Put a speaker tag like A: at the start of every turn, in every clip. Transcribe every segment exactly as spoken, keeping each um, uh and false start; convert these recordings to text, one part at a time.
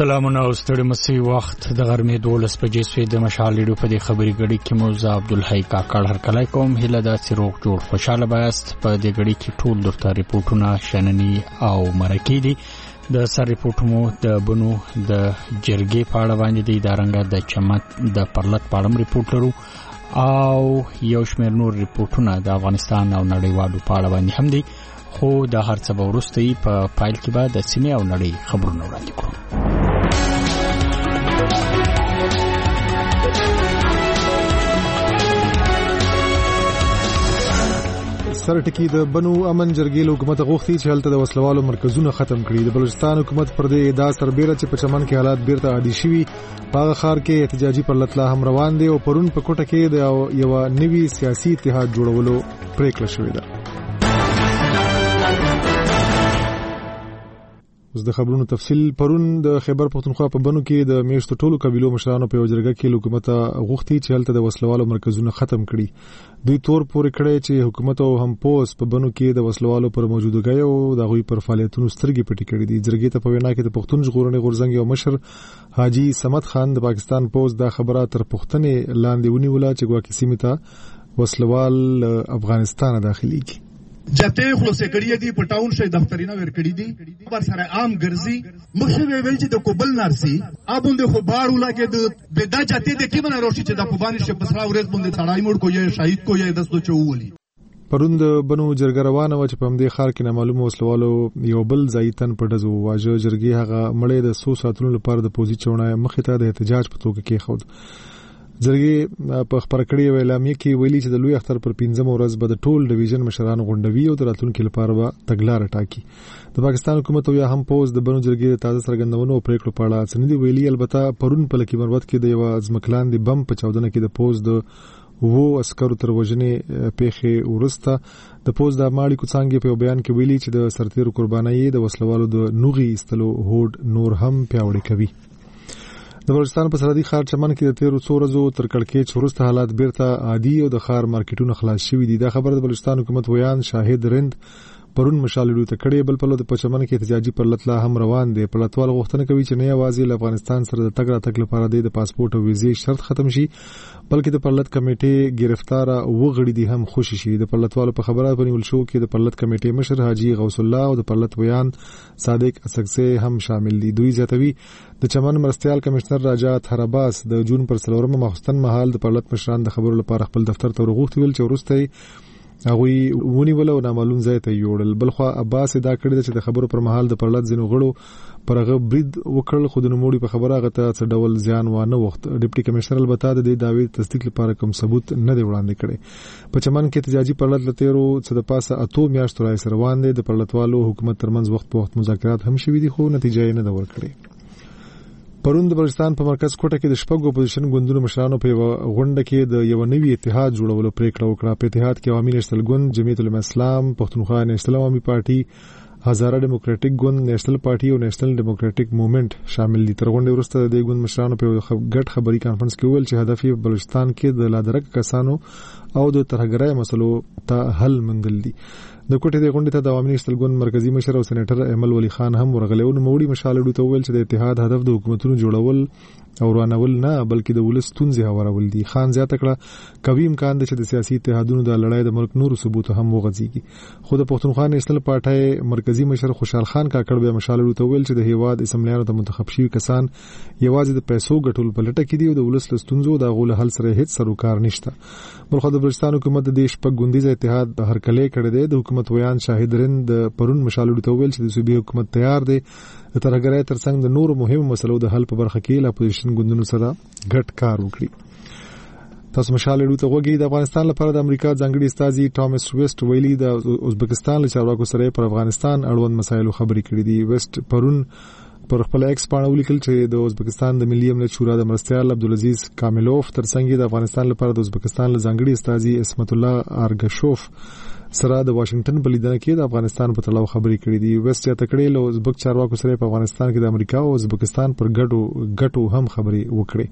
A: سلامونه او ستړي مسي وخت د غرمې دولس بجې سوی د مشال لیډو په دې خبري غړي کې موزه عبدالحی کاکړ هر کله کوم هله د سروغ جوړ خوشاله بایست په دې غړي کې ټول درته ریپورتونه شنني او مرکې دي د سر ریپورتونو د بنو د جرګې په اړه باندې د ادارنګ د چمت د پرلط پاړم ریپورت لرو او یو شمېر نور ریپورتونه د افغانستان او نړیوالو په اړه باندې هم دي خو د هر څه به وروسته په فایل کې به د سیمې او نړۍ خبرونه وړاندې کړو.
B: سرټکی د بنو امن جرګې له حکومت غوښتي چې هلته د وسلوالو مرکزونه ختم کړي. د بلوچستان حکومت پر دې ادعا سربېره چې په چمن کې حالات بیرته عادي شوي په خار کې احتجاجي پرلط لا هم روان دي او پرون په کوټه کې د یو نوي سیاسي اتحاد جوړولو پریکړه شوې ده. اوس د خبرونو تفصیل. پرون د خیبر پختونخوا په بنو کې د میشتو ټولو قبیلو مشرانو په جرګه کې حکومت غوښتي چې هلته د وسلوالو مرکزونه ختم کړي. دوی تور پورې کړی چې حکومت او هم پوس په بنو کې د وسلوالو پر موجودګۍ او د غوي پر فعالیتونو سترګې پټې کړې دي. جرګې ته په وینا کې د پښتون ژغورنې غورځنګ یو مشر حاجی سمد خان د پاکستان پوس دا خبره تر پښتنې لاندې ونیوله چې ګواکې سیمه ته وسلوال افغانستان داخلي کی
C: جته خلاصې کړی دي په ټاون شي دفترینه ور کړی دي پر سره عام ګرځي مخه ویل چې د کوبل نارسي ابوند خو باړو لکه د بدا جته د کیمنه روشي چې د پوبانی شپ بسرا ورځ باندې تړای موړ کوی شهید کوی دستو چوولي.
B: پرون د بنو جرګه روانه و چې په همدې خار کې نامعلومه وسلوالو یو بل ځایتن په دزو واجه جرګي هغه مړې د سو ساتلو لپاره د پوزي چونه مخه ته د احتجاج په توګه کې خود. جرګې په خبر کړی اعلامیه کې ویلي چې د لوی اختر پر پنځم ورځ به د ټول ډیویژن مشرانو غونډوي او د راتلونکو لپاره به تګلارې ټاکي. د پاکستان حکومت او یا هم پوز د بنو جرګې د تازه څرګندونو او پریکړو په اړه څه ویلي. البته پرون په لکه مروت کې د یو ځمکلان د بم په چاودنه کې د پوز د وو عسکرو تر وژنې پیښې ورسته د پوز د ماړي کوڅانګې په بیان کې ویلي چې د سرتیرو قرباني د وسلوالو د نوغي استلو هوډ نور هم پیاوړی کوي. د بلوچستان په سرحدي ښار چمن کې د تیرو څو ورځو تر کړکېچ وروسته حالات بیرته عادي او د ښار مارکیټونو خلاص شوي دي. دا خبره د بلوچستان حکومت ویان شاهد رند پرون مشالېدو ته کړې. بل په لور د پچمن کې احتجاجي پرلط لا هم روان دي. پرلطوال غوښتنه کوي چې نه یوازې له افغانستان سره د تګ راتګ لپاره د پاسپورت او ویزې شرط ختم شي بلکې د پرلط کمیټې گرفتار وغړي دي هم خوشي شي. د پرلطوالو په خبره باندې شو کې د پرلط کمیټې مشر حاجی غوث الله او د پرلط ویان صادق اسقزی هم شامل دي. دوی زیاتوي د چمن مرستيال کمشنر راجا تھراباس د جون پر څلورمه ماخستن مهال د پرلط مشران د خبرو لپاره خپل دفتر ته ورغوښتي ول چې ورسته هغوی ونیول او نامعلوم ځای ته یوړل. بلخو عباس دا کړی چې د خبرو پر مهال د پرلط ځینو غړو پرغه برید وکړل خو د نوموړي په خبره غته څه ډول ځان وانه وخت. ډیپټي کمشنر البته د دې داوی تصدیق لپاره کوم ثبوت نه دی وړاندې کړی. په چمن کې احتجاجي پرلط لتهرو څه د پاسه اتو میاشتو راځي روان دي. د پرلطوالو حکومت ترمنځ وخت په وخت مذاکرات هم شوي دي خو نتیجه یې نه ده ورکړې. پرون د بلوچستان په مرکز کوټه کې د شپږ اپوزیشن ګوندونو مشرانو په غونډه کې د یو نوي اتحاد جوړولو پریکړه وکړه. په اتحاد کې عوامي نېشنل ګوند، جمعیت العلماء اسلام، پښتونخوا نېشنل عوامي پارټي، هزاره ډیموکراټک ګوند، نېشنل پارټي او نېشنل ډیموکراټک موومېنټ شامل دي. تر غونډې وروسته د دې ګوند مشرانو په ګډ خبري کانفرنس کې ویل چې هدف یې بلوچستان کې د لادرک کسانو او د ترهګرۍ مسلو ته حل موندل دي. د کوټې د غونډې ته د عوامي نېشنل ګوند مرکزی مشر او سېنیټر احمد ولی خان هم ورغلی او نوموړي مشالېدو ته ویل چې د اتحاد هدف د حکومتونو جوړول او روانول نه بلکې د ولس ستونزې هوارول دي. خان زیاته کړه کوي امکان دی چې د سیاسي اتحادونو د لړۍ د ملک نورو ثبوت هم وغځيږي. خو د پښتونخوا نېشنل پارټي مرکزی مشر خوشحال خان کاکړ به مشالېدو ته ویل چې د هیواد اسمبلیانو ته منتخب شوي کسان یوازې د پیسو ګټل په لټه کې دي او د ولس له ستونزو د غول حل سره هیڅ سروکار نشته. بلخو د بلوچستان حکومت د دیش په ګوندیز اتحاد هرکلی کړی دی. د حکومت ویان شاهد رند د پرون مشالېدو ته ویل چې د صوبې حکومت تیار دی د ترهګرۍ ترڅنګ د نورو مهمو مسلو د حل په برخه کې له اپوزیشن ګوندونو سره ګډ کار وکړي. تاسو مشالېدو ته وګورئ. د افغانستان لپاره د امریکا ځانګړي استازي ټامس ویسټ ویلي د ازبکستان له چارواکو سره پر افغانستان اړوند مسایلو خبرې کړې دي. ویسټ پرون پر خپل ایکس باندې ولیکل چې د ازبکستان د ملي امنیت شورا د مرستيال عبدالعزیز کاملوف ترڅنګ د افغانستان لپاره د ازبکستان له ځانګړي استازي اسمت الله ارګشوف سره د واشنگټن په لیدنه کې د افغانستان په تړاو خبرې کړې دي. ویسټ یا تکړه له ازبک چارواکو سره په افغانستان کې د امریکا او ازبکستان پر ګډو ګټو هم خبرې وکړي.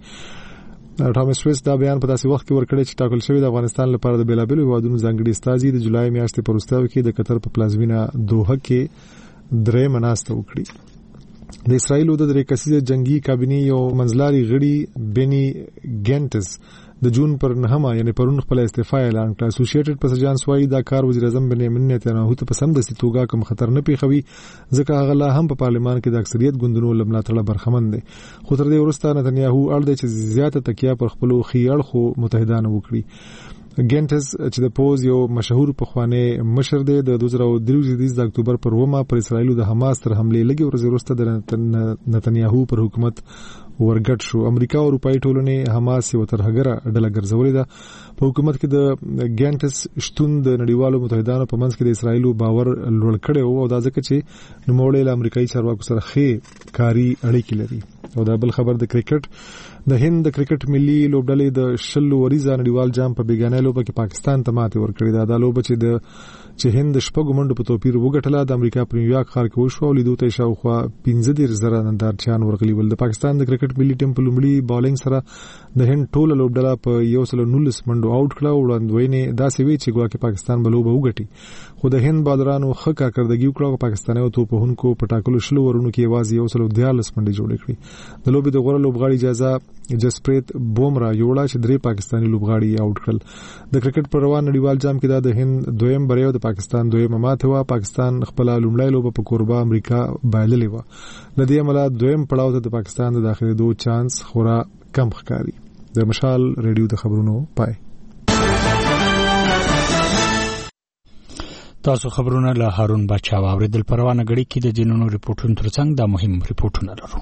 B: ټامس ویسټ دا بیان په داسې وخت کې ورکړی چې ټاکل شوی د افغانستان لپاره د بیلابیلو هیوادونو ځانګړي استازي د جولای میاشتې په وروستیو کې د قطر په پلازمینه دوحه کې درې مناسته وکړي. د اسرایل د درې کسیزه جنگي کابینې یو منځلاري غړي بني ګینټس د جون پر نهمه یعنی پرون خپل استعفا اعلان کړ. اسوسییټډ پرس اجانس وايي دا کار وزیر اعظم بنیامین نتنیاهو ته په سمدستي توګه کوم خطر نه پیښوي ځکه هغه لا هم په پارلمان کې د اکثریت ګوندونو لملاتړه برخمن دي. خو تر دې وروسته نتنیاهو اړ دی چې زیاته تکیه پر خپل خیاړ خو متحدانو وکړي. ګینټس چې د پوز یو مشهور پخوانی مشر دی د دوه زره درې د اکتوبر پر ومه پر اسرایل د حماس تر حمله لګي ورځ وروسته د نتنیاهو پر حکومت ورګټ شو. امریکا او اروپאי ټولنې حماس یو ترهګره ډله ګرځولې ده. په حکومت کې د ګینټس شتون د نړیوالو متحدانو په منځ کې د اسرایل باور لوړ کړي او دا ځکه چې نوموړی له امریکایي چارواکو سره ښې کاري اړیکې لري. او دا بل خبر د کرکټ د هند د کرکټ ملي لوبډلې د شل وریزه نړیوال جام په بیګانه لوبه کې پاکستان ته ماتې ورکړې ده. دا لوبه چې د چې هند شپږ منډو په توپیر وګټله د امریکا په نیویارک ښار کې وشو او لیدو ته شاوخوا پنځه دېرش زره نندارچیان ورغلي ول. د پاکستان د کرکټ ملي ټیم په لومړي بالینګ سره د هند ټوله لوبډله په یو سل نولس منډو آوټ کړه. وړاندوینې داسې وی چې ګواکې پاکستان به لوبه وګټي خو د هند بالرانو ښه کارکردګي وکړه او پاکستانیو توپوهونکو په ټاکلو شلو ورونو کې یوازې یو سل دیارلس منډې جوړې کړې. د لوبې د غوړه لوبغاړي اجازه جسپریت بومرا یوړه چې درې پاکستاني لوبغاړي آوټ کړل. د کرکټ پر روان نړیوال جام کې د هند دویم بری او د پاکستان دویم ماته وا. پاکستان خپل لومړی لوبه په کوربه امریکا بایللې و. د دې عمله دویم پړاو ته د پاکستان د داخلي دوه چانس خورا کم ښکاري. د مشال ریډیو د خبرونو پای.
A: تاسو خبرونه له هارون بچا واوریدل. پروانه غړي کې د جنونو ریپورتونو ترڅنګ دا مهم ریپورتونه لرو.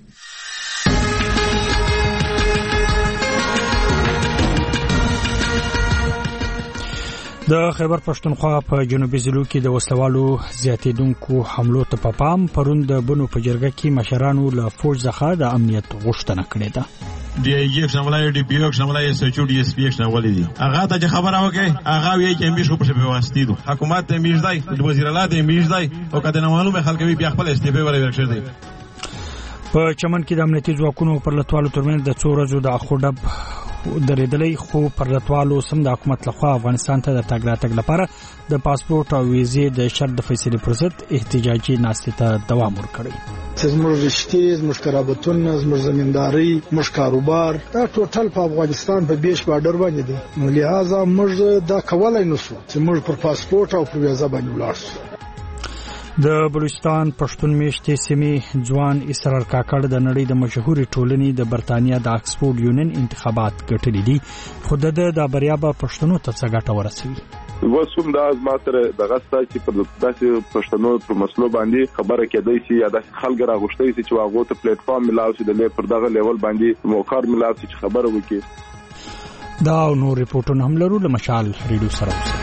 A: د خیبر پښتونخوا په جنوبي ضلعو کې د وسلوالو زیاتېدونکو حملو ته په پام پرون د بنو په جرګه کې مشرانو له فوج څخه د امنیت غوښتنه کړې ده.
D: دی ایف شمولای دی پیو شمولای سچو دی اس پی ایکس شمولای دي هغه ته خبره وکي هغه وی چې امبي شو په واسطه دي حکومت ته میز دی د وزیر اعلی ته میز دی او کله نه معلومه خلک بیا خپل استعفا ورکړي دي.
A: په چمن کې د امنیتي ځواکونو پر لټوالو ترمن د څو ورځو د اخوډب درېدلې خو پر لټوالو سم د حکومت لخوا افغانستان ته د تګ راتګ لپاره د پاسپورت او ویزې د شرط د فیصلې پر ضد احتجاجي ناستې ته دوام ورکړی.
E: زموږ رشتې زموږ قرابتونه زموږ زمینداری موږ کاروبار دا ټوټل په افغانستان په بیش بارډر باندې دي. نو لہذا موږ دا کولای نشو چې موږ پر پاسپورت او پر ویزه باندې ولاړ شو.
A: د بلوچستان پښتون میشتې سیمې ځوان اسرار کاکړ د نړۍ د مشهوري ټولنې د برتانیا د آکسفورد یونین انتخابات ګټلې دي خو د د بریا به پښتنو ته څه ګټه ورسوي.
F: وسوم د ازماتره د غستا چې په داسې پښتنو پر مسلو باندې خبره کېدای شي یا د خلک راغښتي چې واغو ته پلیټ فارم ملاوي چې د پر دغه لیول باندې موکار ملاوي چې خبره وکړي.
A: دا نو ریپورتونه هم لرو له مشال ریډیو سره.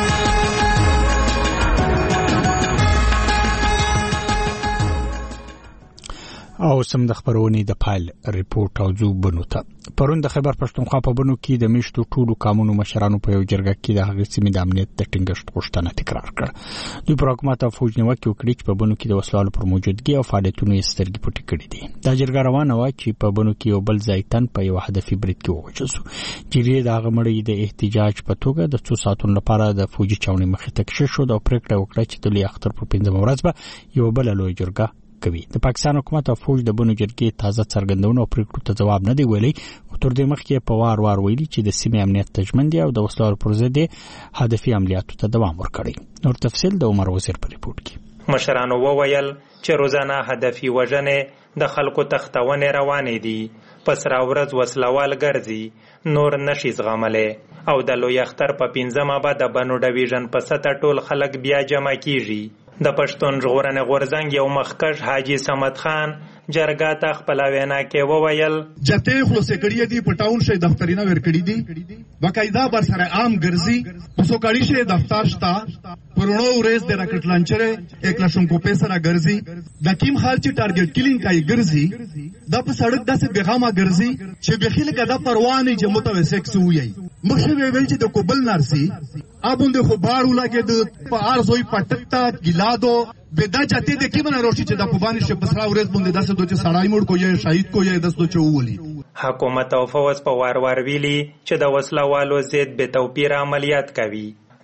A: او سم د خبرونې د فایل ریپورت او زو بنو ته پرون د خیبر پښتونخوا په بنو کې د میشتو ټولو قانونو مشرانو په یو جرګه کې د هغې سیمې د امنیت د ټینګښت غوښتنه تکرار کړه. دوی پر حکومت او فوج نیوکې وکړې چې په بنو کې د وسلوالو پر موجودګي او فعالیتونو یې سترګې پټې کړې دي. دا جرګه روانه وه چې په بنو کې یو بل ځای تن په یو هدفي برید کې ووژل شو. جریې د هغه مړی د احتجاج په توګه د څو ساعتونو لپاره د فوجي چاونې مخې ته کښې شو او پرېکړه وکړه چې د لوی اختر په پنځمه ورځ به یوه بله لویه جرګه کوي. د پاکستان حکومت او فوج د بنو جرګې تازه څرګندونه او پریکړو ته جواب نه دی ویلي خو تر دې مخکې په وار وار ویلي چې د سیمې امنیت ته ژمن دي او د وسلوالو پر ضد هدفي عملیاتو ته دوام ورکړي. نور تفصیل د عمر وزیر په ریپورت کې.
G: مشرانو وویل چې روزانه هدفي وژنې د خلکو تختونې روانې دي پس را ورځ وسلوال ګرځي نور نشي زغملی او د لوی اختر په پنځمه به د بنو ډویژن په سطح ټول خلک بیا جمع کیږي. د پښتون ژغورنې غورځنګ یو مخکښ حاجي صمد خان جرګه ته خپل وینا کې وویل
C: جته خلاصې کړی دي په ټاون شي دفترینه ور کړی دي باقاعده بر سره عام ګرځي اوسو کړی شي دفتر شتا پرونو ورځ د راکټ لانچره یک لاشم کو پیسې را ګرځي د کیم خال چې ټارګټ کلینګ کوي ګرځي د په سړک داسې بیغامه ګرځي چې بخیل کده پروا نه چې متوسک سوی مخه ویل چې د کوبل نارسي ابونده خو بارو لګي د په ارزوي پټکتا ګلادو بدا جاتے د کی بنا روشي چې د کوبانی شه بسرا ورځ باندې داسې دوی سړای موړ کو یا شهید کو یا داسې دوی ولي.
G: حکومت او فوج په وار وار ویلي چې د وسلوالو ضد به توپیر عملیات کوي.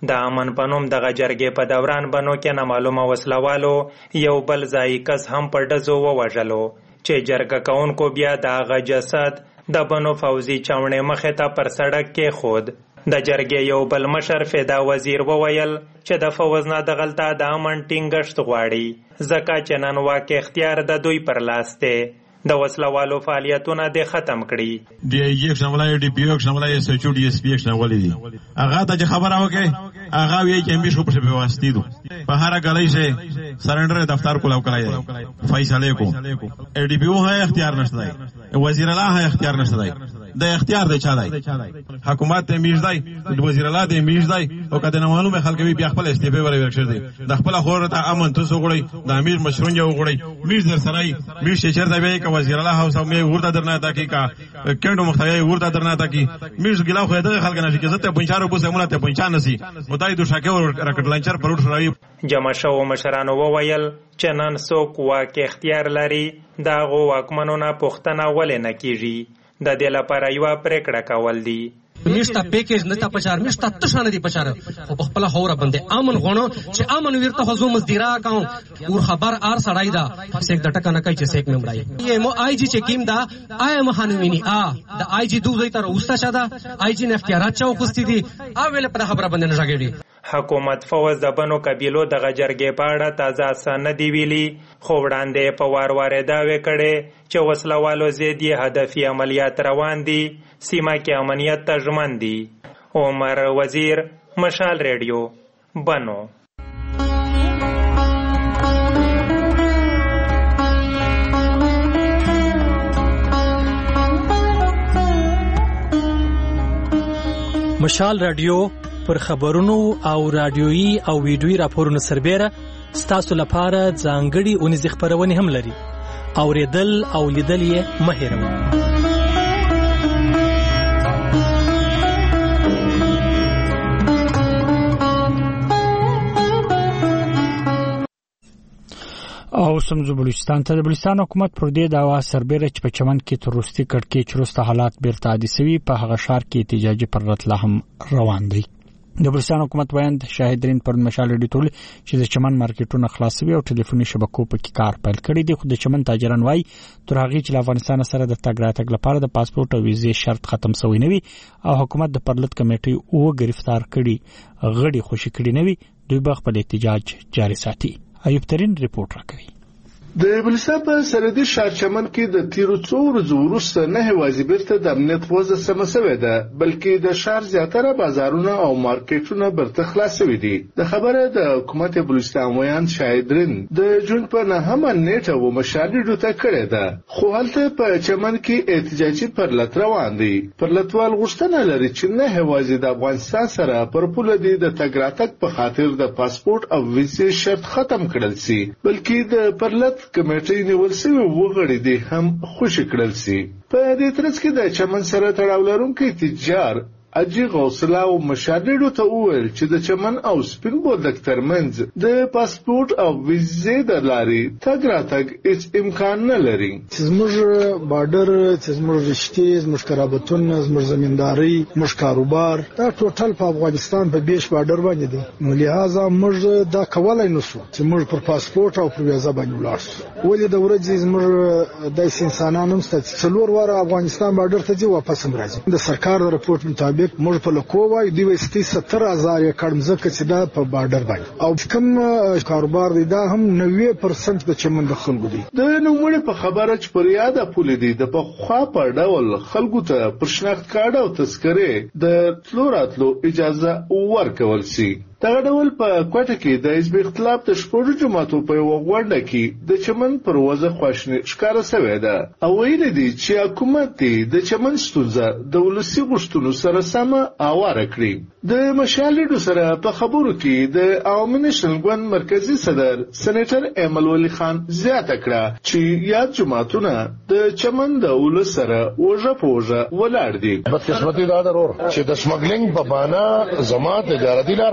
G: د امن په نوم دغه جرګې په دوران بنو کې نامعلومه وسلوالو یو بل ځایي کس هم په ډزو ووژلو چې جرګه کوونکو بیا د هغه جسد د بنو فوزي چاونې مخې ته پر سړک کې خود. د جرګې یو بل مشر فدا وزیر وویل چې د فوز نه دغلته د امن ټینګښت غواړي ځکه چې نن واک اختیار د دوی پر لاس دی. د وسلوالو فعالیتونه د ختم کړي.
D: ډي آی جی شاملای ډي پی او شاملای اس ایچ او ډي اس پی ایکس شامل دي. هغه ته خبره وکړي هغه وی چې امبي شو په واسطه دي په هر غلای سه سرندر دفتر کولاو کړای فیصله کو ای ډي پی او هي اختیار نشته دی وزیر اعلی هي اختیار نشته دی د اختیار دی چا دی حکومت ته میز دی وزیر اعلی دی میز دی او کله نه معلومه خلک وی بیا خپل استعفا ورې ورکړي دي د خپل خور ته امن تاسو غوړي د امیر مشرون یو غوړي میز در سره میز شچر دی وی ک وزیر اعلی هاوس مې ورته درنه تا کی کا کډو مختای ورته درنه تا کی میز ګلا خو د خلک نشي کې زته پنځه روپو سمونه ته پنځه نسی متای د شاکه راکټ لانچر پروت شوی.
G: جمع شو مشرانو وویل چې نن څوک واک اختیار لري دا غو واکمنو نه پوښتنه ولې نه کیږي. د دې لپاره یو پریکړه کول دي.
H: میشتا پیکیج نتا پچار میشتا تشانه دی پچار خو په خپل خوره باندې امن غونو چې امن ورته حضور مزدیرا کاو اور خبر ار سړای دا سیک د ټکا نه کوي چې سیک ممړای یې مو آی جی چې کیم دا آی مهانوینی ا د آی جی دوی تر اوستا شاده آی جی نه اختیارات چا وکستي دي ا ویل په خبره باندې نه راګړي.
G: حکومت فوز د بنو قبیلو د جرګې په اړه تازه سند دی ویلي خو وړاندې په وار وار داوی کړي چې وسلوالو زیدي هدفي عملیات روان دي سیمه کې امنیت ته ژمن دي. عمر وزیر مشال ریډیو بنو.
I: مشال رادیو پر خبرونو او رادیويي او ویډیويي راپورونو سربېره ستاسو لپاره ځانګړي اونیز خبرونه هم لري. اوریدل او لیدل یې مه هېروئ.
A: او سمزو بلوچستان ته د بلوچستان حکومت پر دې داوا سربېره چې په چمن کې تروستي کړکېچ وروسته حالات بیرته عادي سوي په هغه ښار کې احتجاجي پرلط لا هم روان دی. د بلوچستان حکومت وایي شاهدرین پر مشال ډی ټول چې د چمن مارکیټونه خلاصوي او ټلیفوني شبکو په کې کار پیل کړی دی. خو د چمن تاجران وایي تر هغه چې افغانستان سره د تګ راتګ لپاره د پاسپورت او ویزې شرط ختم شوی نه وي او حکومت د پرلط کمیټې او گرفتار کړي غړي خوشي کړي نه وي دوی به خپل احتجاج جاري ساتي. ایوب ترين ریپورت راکوي.
J: د بلوچستان په سرحدي ښار چمن کې د تیرو څو ورځو وروسته نه یوازې بیرته د امنیت وضع سمه شوې ده بلکې د ښار زیاتره بازارونه او مارکیټونه بیرته خلاص شوي دي. د خبره د حکومت بلوچستان ویان شاهدرین د جون په نهمه نیټه و مشاهده ته کړې ده خو هلته په چمن کې احتجاجي پرلط روان دي. پرلطوال غوښتنه لري چې نه یوازې د افغانستان سره پر پوله دي د تګ راتګ په خاطر د پاسپورت او ویزې شرط ختم کړل شي بلکې د پرلط کمیټې نیول شوی وغړي دي هم خوشی کړل شي. په دې ترڅ کې د چمن سره تړاو لرونکي تجار اجي غوسلا او مشاهده ته وویل چې د چمن او سپین بولدک ترمنځ د پاسپورت او ویزې د لاري تګ راتګ هیڅ امکان نه لري.
E: زموږ بارډر زموږ رشتې زموږ قرابتونه زموږ زمینداری زموږ کاروبار دا ټوټل په افغانستان په بیش بارډر باندې دي نو لہذا موږ دا کولای نشو چې موږ پر پاسپورت او پر ویزه باندې ولاړ شو. ولې د ورځې زموږ د انسانانو ست څلور واره افغانستان بارډر ته ځي واپس هم راځي. د سرکار د رپورت مطابق موږ په لکووا دی وستي ستر هزار کډم زکه چې دا په بارډر باندې او کوم کاروبار دی دا هم نوي پرسنټ د چمن د خلکو دی.
J: د نوموړي په خبره چې پر یاده پولی دی د په خوا په ډول خلکو ته پر شناخت کارت او تذکره د تلو راتلو اجازه ورکول شي. دغه ډول په کوټه کې د حزب اختلاف د شپږو جماعتو په یو غونډه کې د چمن پر وضع خواشني ښکاره شوې ده او ویل دي چې حکومت د چمن ستونزه د ولسي غوښتنو سره سمه اواره کړي. د مشالډو سره په خبرو کې د عوامي نېشنل ګوند مرکزی صدر سېنیټر ایمل ولی خان زیاته کړه چې یاد جماعتونه د چمن د ولس سره وژه پوژه ولاړ دي.
K: بدقسمتي دا ضرور چې د سمګلینګ په معنا زما تجارتي لار بند شو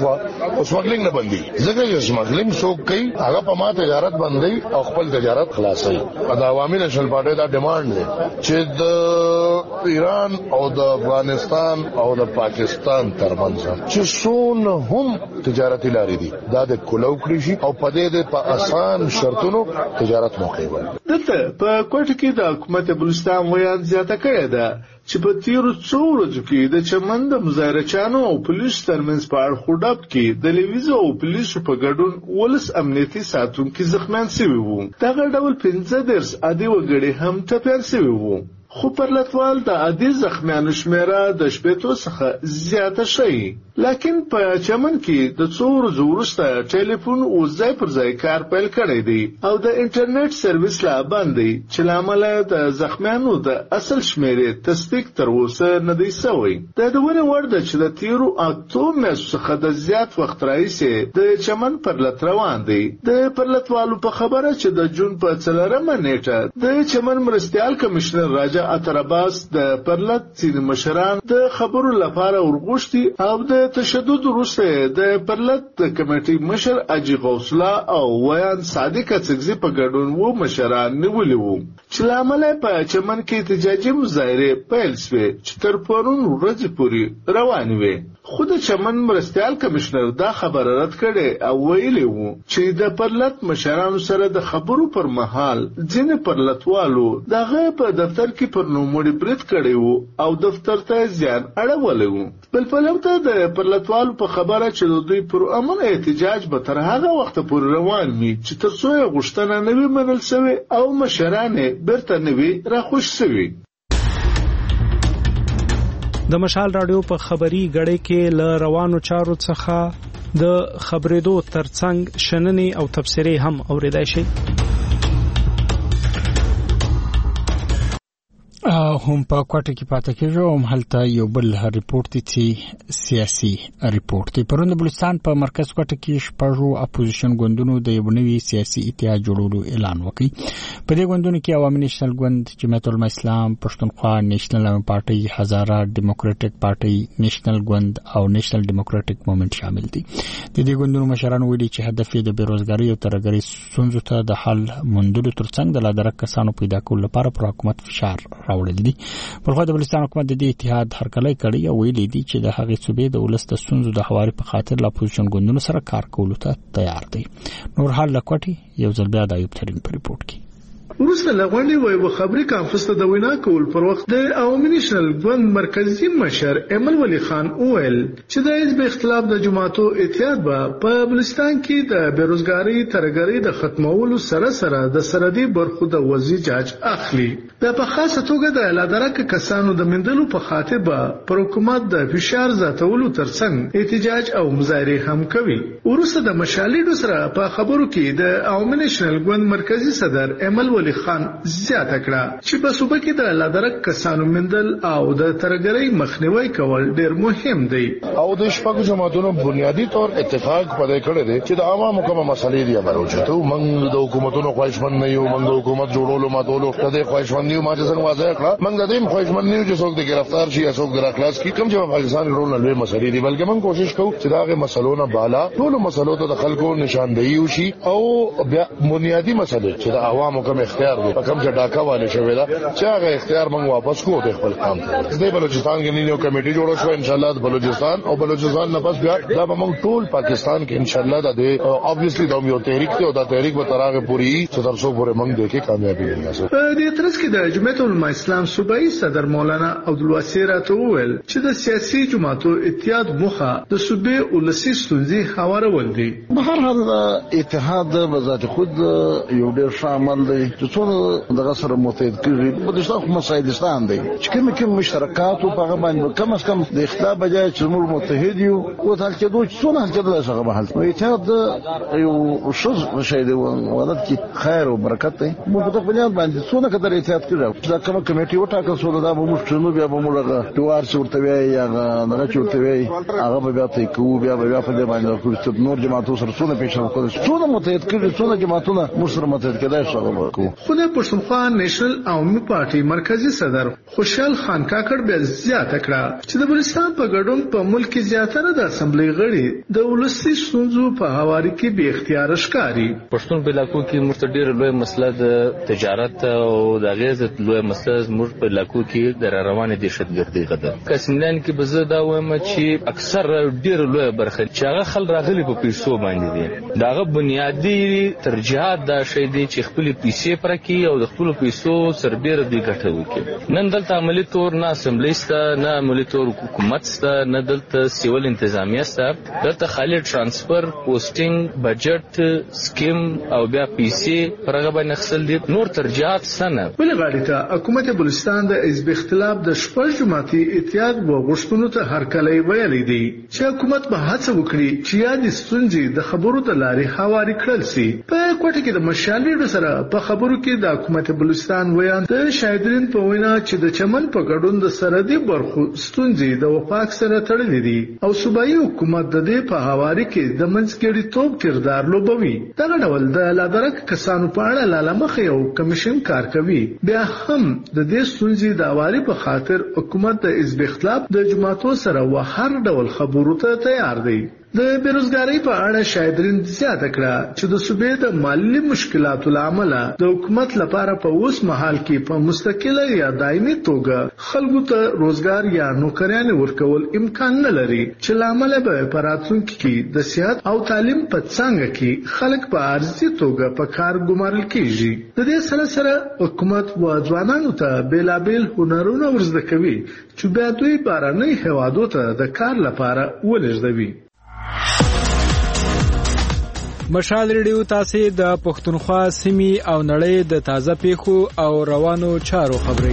K: شو او سمګلینګ نه بندي ځکه چې سمګلینګ څوک کوي هغه په ما تجارت بندي او خپل تجارت خلاصي د عوامي نشل پارټي دا ډیماند دی چې د ایران او د افغانستان او د پاکستان ترمنځ چې څون هم تجارتي لارې دي دا د کولو کړی شي او په دې د په آسان شرطونو تجارت موقع ول
J: دلته په کوټه کې د حکومت بلوچستان ویان زیاته کړې ده چې په تیرو څو ورځو کې د چمن د مظاهرچیانو او پولیس ترمنځ په اړه ډب کې د لیویزو او پولیسو په ګډون ولس امنیتي ساتونکو زخمیان شوي وو دغه ډول پنځه درس عادي وګړي هم ټپيان شوي وو خو پرلتوال د عادي زخمیانو شمیره د شپېتو څخه زیاته شي لکن په چمن کې د څو ورځو وروسته ټلیفون او ځای پر ځای کار پیل کړی دی او د انټرنیټ سرویس لا باندې چې لامل د زخمیانو د اصل شمیرې تصدیق تر اوسه نه دی شوی د دونه ورده چې د تیرو اکتوبر میاشتې څخه د زیات وخت راځي د چمن پرلت روان دی د پرلتوالو په خبره چې د جون په څلورمه نیټه د چمن مرستيال کمشنر راجا اترباس د پرلت سین مشران د خبرو لپاره ورغوشتي او د تشدد وروسته د پرلت کمیټې مشر اجي غوث الله او ویان صادق څګزي په ګډون وو مشران نیولي وو چې لامل په چمن کې احتجاجي مظاهره پیل شوه چې تر پرون ورځې پورې روان وي خود چمن مرستيال کمشنر دا خبر رد کړي او ویلي وو چې د پرلت مشرانو سره د خبرو پر مهال ځینې پرلتوالو دغه په دفتر کې پر نوموړي برید کړي وو او دفتر ته زیان اړولی وو بل په لمته د پرلتوالو په خبره چې دوی پر امن احتجاج به تر هغه وخت پورې روان وي چې تر څو یې غوښتنه نه وي منل شوې او مشران بیرته نه وي راخوش شوي
L: د مشال رادیو په خبري غړې کې ل روانو چارو څخه د خبرېدو ترڅنګ شننې او تفسیرې هم اوریدای شي
A: هم په کوټه کې پاتې کېږو هم هلته یو بل ریپورت دی چې سیاسي ریپورت دی پرون د بلوچستان په مرکز کوټه کې شپږو اپوزیشن ګوندونو د یو نوي سیاسي اتحاد جوړولو اعلان وکړ په دې ګوندونو کې عوامي نېشنل ګوند جمعیت العلماء اسلام پښتونخوا نېشنل عوامي پارټي هزاره ډیموکراټک پارټي نېشنل ګوند او نېشنل ډیموکراټک موومېنټ شامل دي د دې ګوندونو مشران ویلي چې هدف یې د بیروزګارۍ او ترهګرۍ ستونزو ته د حل موندلو ترڅنګ د لادرک کسانو پیدا کولو لپاره پر حکومت فشار راوړل دي په خو د بلوچستان حکومت د دې اتحاد هرکلی کړی او ویلي دي چې د هغې صوبې د ولس د ستونزو د هواري په خاطر لا اپوزیشن ګوندونو سره کار کولو ته تیار دي نور حال لکوټي یو ځل بیا د ایوب ترین په ریپورت کې
J: وروسته لغونډې وایي و خبري کانفرنس ته د وینا کول پر وخت د عوامي نېشنل ګوند مرکزی مشر ایمل ولی خان اویل چې د حزب اختلاف د جماعتو اتحاد به په بلوچستان کې د بیروزګاری ترهګرۍ د ختمولو سره سره د سرحدي برخو د وضعي جاج اخلي د په خاصه توګه د لادرک کسانو د مندلو په خاطر به پر حکومت د فشار زیاتولو ترڅنګ احتجاج او مظاهره هم کوي وروسته د مشالېدو سره په خبرو کې د عوامي نېشنل ګوند مرکزی صدر ایمل ولی خان زیاته کړه چې په صوبه کې د لادرک کسانو مندل او د ترهګرۍ مخنیوي کول ډېر مهم دی
K: او د شپږ جماعتونو بنیادی طور اتفاق پدې کړی دی چې د عوامو کومه مسلې دی راوچته او موږ د حکومتونو خواهشمند نه یو موږ د حکومت جوړولو ماتولو د دې خواهشمند یو ما چې څنګه واضح کړه موږ د دې خواهشمند نه یو چې څوک د گرفتار شي یا څوک د اخلاص کی کوم چې پاکستان ګرول نه لوي مسلې دي بلکې موږ کوشش کوو چې داغه مسلو نه بالا ټول مسلو ته د خلکو نشاندهي وشي او بیا بنیادی مسلې چې د عوامو کوم اختیار دی په کوم چې ډاکا والے شوی دا چې هغه اختیار موږ واپس کوو د خپل کام د بلوچستان کې نیو کمیټي جوړه شو ان شاء الله د بلوچستان او بلوچستان نه پس بیا دا به موږ ټول پاکستان کې ان شاء الله د اوبویسلی د یو تحریک ته او د تحریک به ترغه پوری چې تر څو پورې موږ د کې کامیابی ونیسو
J: په دې ترڅ کې د جمعیت العلماء اسلام صوبایي صدر مولانا عبدالواسع راته وویل چې د سیاسي جماعتو اتحاد مخه د صوبې ولسی ستونزې هوارول دي
M: په هر حال اتحاد بذات خود یو ډېر شامل دی چې څو دغه سره متحد کړي بلوچستان خو مسایدستان دی چې کوم کوم مشترکات او په باندې کم از کم د اختلاف بجای چې موږ متحد یو او حل کېدو چې څونه حل کېدل څنګه به حل اتحاد یو شوز شي دی ولادت کې خیر او برکت دی موږ په بنیاد باندې څونه قدر اتحاد کړو دا کوم کمیټي وټاکل شو دا به موږ شنو بیا به موږ دوار څورته وی یا نه چورته وی هغه بیا ته کو بیا بیا په دې باندې نور جماعتو سره څونه پیښه وکړه څونه متحد کړي څونه جماعتونه موږ سره متحد کړي څنګه وکړو
J: خو د پښتونخوا نېشنل عوامي پارټي مرکزی صدر خوشحال خان کاکړ بیا زیاته کړه چې د بلوچستان په ګډون په ملک کې زیاتره د اسمبلی غړي د ولسي ستونزو په هواري کې به اختیار ښکاري.
N: پښتون په علاقو کې مرته ډېر لوی مسله د تجارت او د غیرت لوی مسله زموږ په علاقو کې د روانې دهشتګردي غده کسملان کې به زه دا وایم چې اکثر ډېر لوی برخه چې هغه خل راغلي په پیسو باندې دي داغه بنیادی ترجیحات دا شی دي چې خپل پیسې پرکی او د خپل پیسو سربېره دی ګټه وکړي. نن دلته عملی تور نه اسمبلی سته نه عملی تور حکومت سته نه دلته سیول انتظامیه سته دلته خالي ترانسفر پوسټینګ بجټ سکیم او بیا پیسې پرغه باندې خپل دي نور ترجیحات سنه
J: بل غاړي ته حکومت بلوچستان د حزب اختلاف د شپږ جماعتي اتحاد وغوښتنو ته هرکلی ویلي دی چې حکومت به هڅه وکړي چې یادې ستونزې د خبرو د لارې هواري کړل سي. په کوټه کې د مشالې سره په خبرو کې د حکومت بلوچستان ویان د شاهدین په وینا چې د چمن په ګډون د سرحدي برخو ستونزې د وفاق سره تړلې دي او صوبایي حکومت د دې په هواري کې د منځګړیتوب کردار لوبوي. دغه ډول د لادرک کسانو په اړه لالمخ یو کمیشن کار کوي. بیا هم د دې ستونزې د اواري په خاطر حکومت د حزب اختلاف د جماعتو سره و هر ډول خبرو ته تیار دی. د بیروزګاری په اړه شاهدین زیاته کړه چې د صوبې د مالی مشکلاتو لامل د حکومت لپاره په اوس مهال کې په مستقله یا دایمي توګه خلکو ته روزګار یا نوکریان ورکول امکان نه لري چې لامل به په راتلونکي کې د صحت او تعلیم په څنګه کې خلک په عارضي توګه په کار ګمارل کیږي. د دې سره سره حکومت و ځوانانو ته بیلابیل هنرونه ورزده کوي چې بیا دوی باراني هوادو ته د کار لپاره ولېږدوي.
L: مشال ریډیو تاسو د پښتونخوا سیمې او نړۍ د تازه پیښو او روانو چارو خبري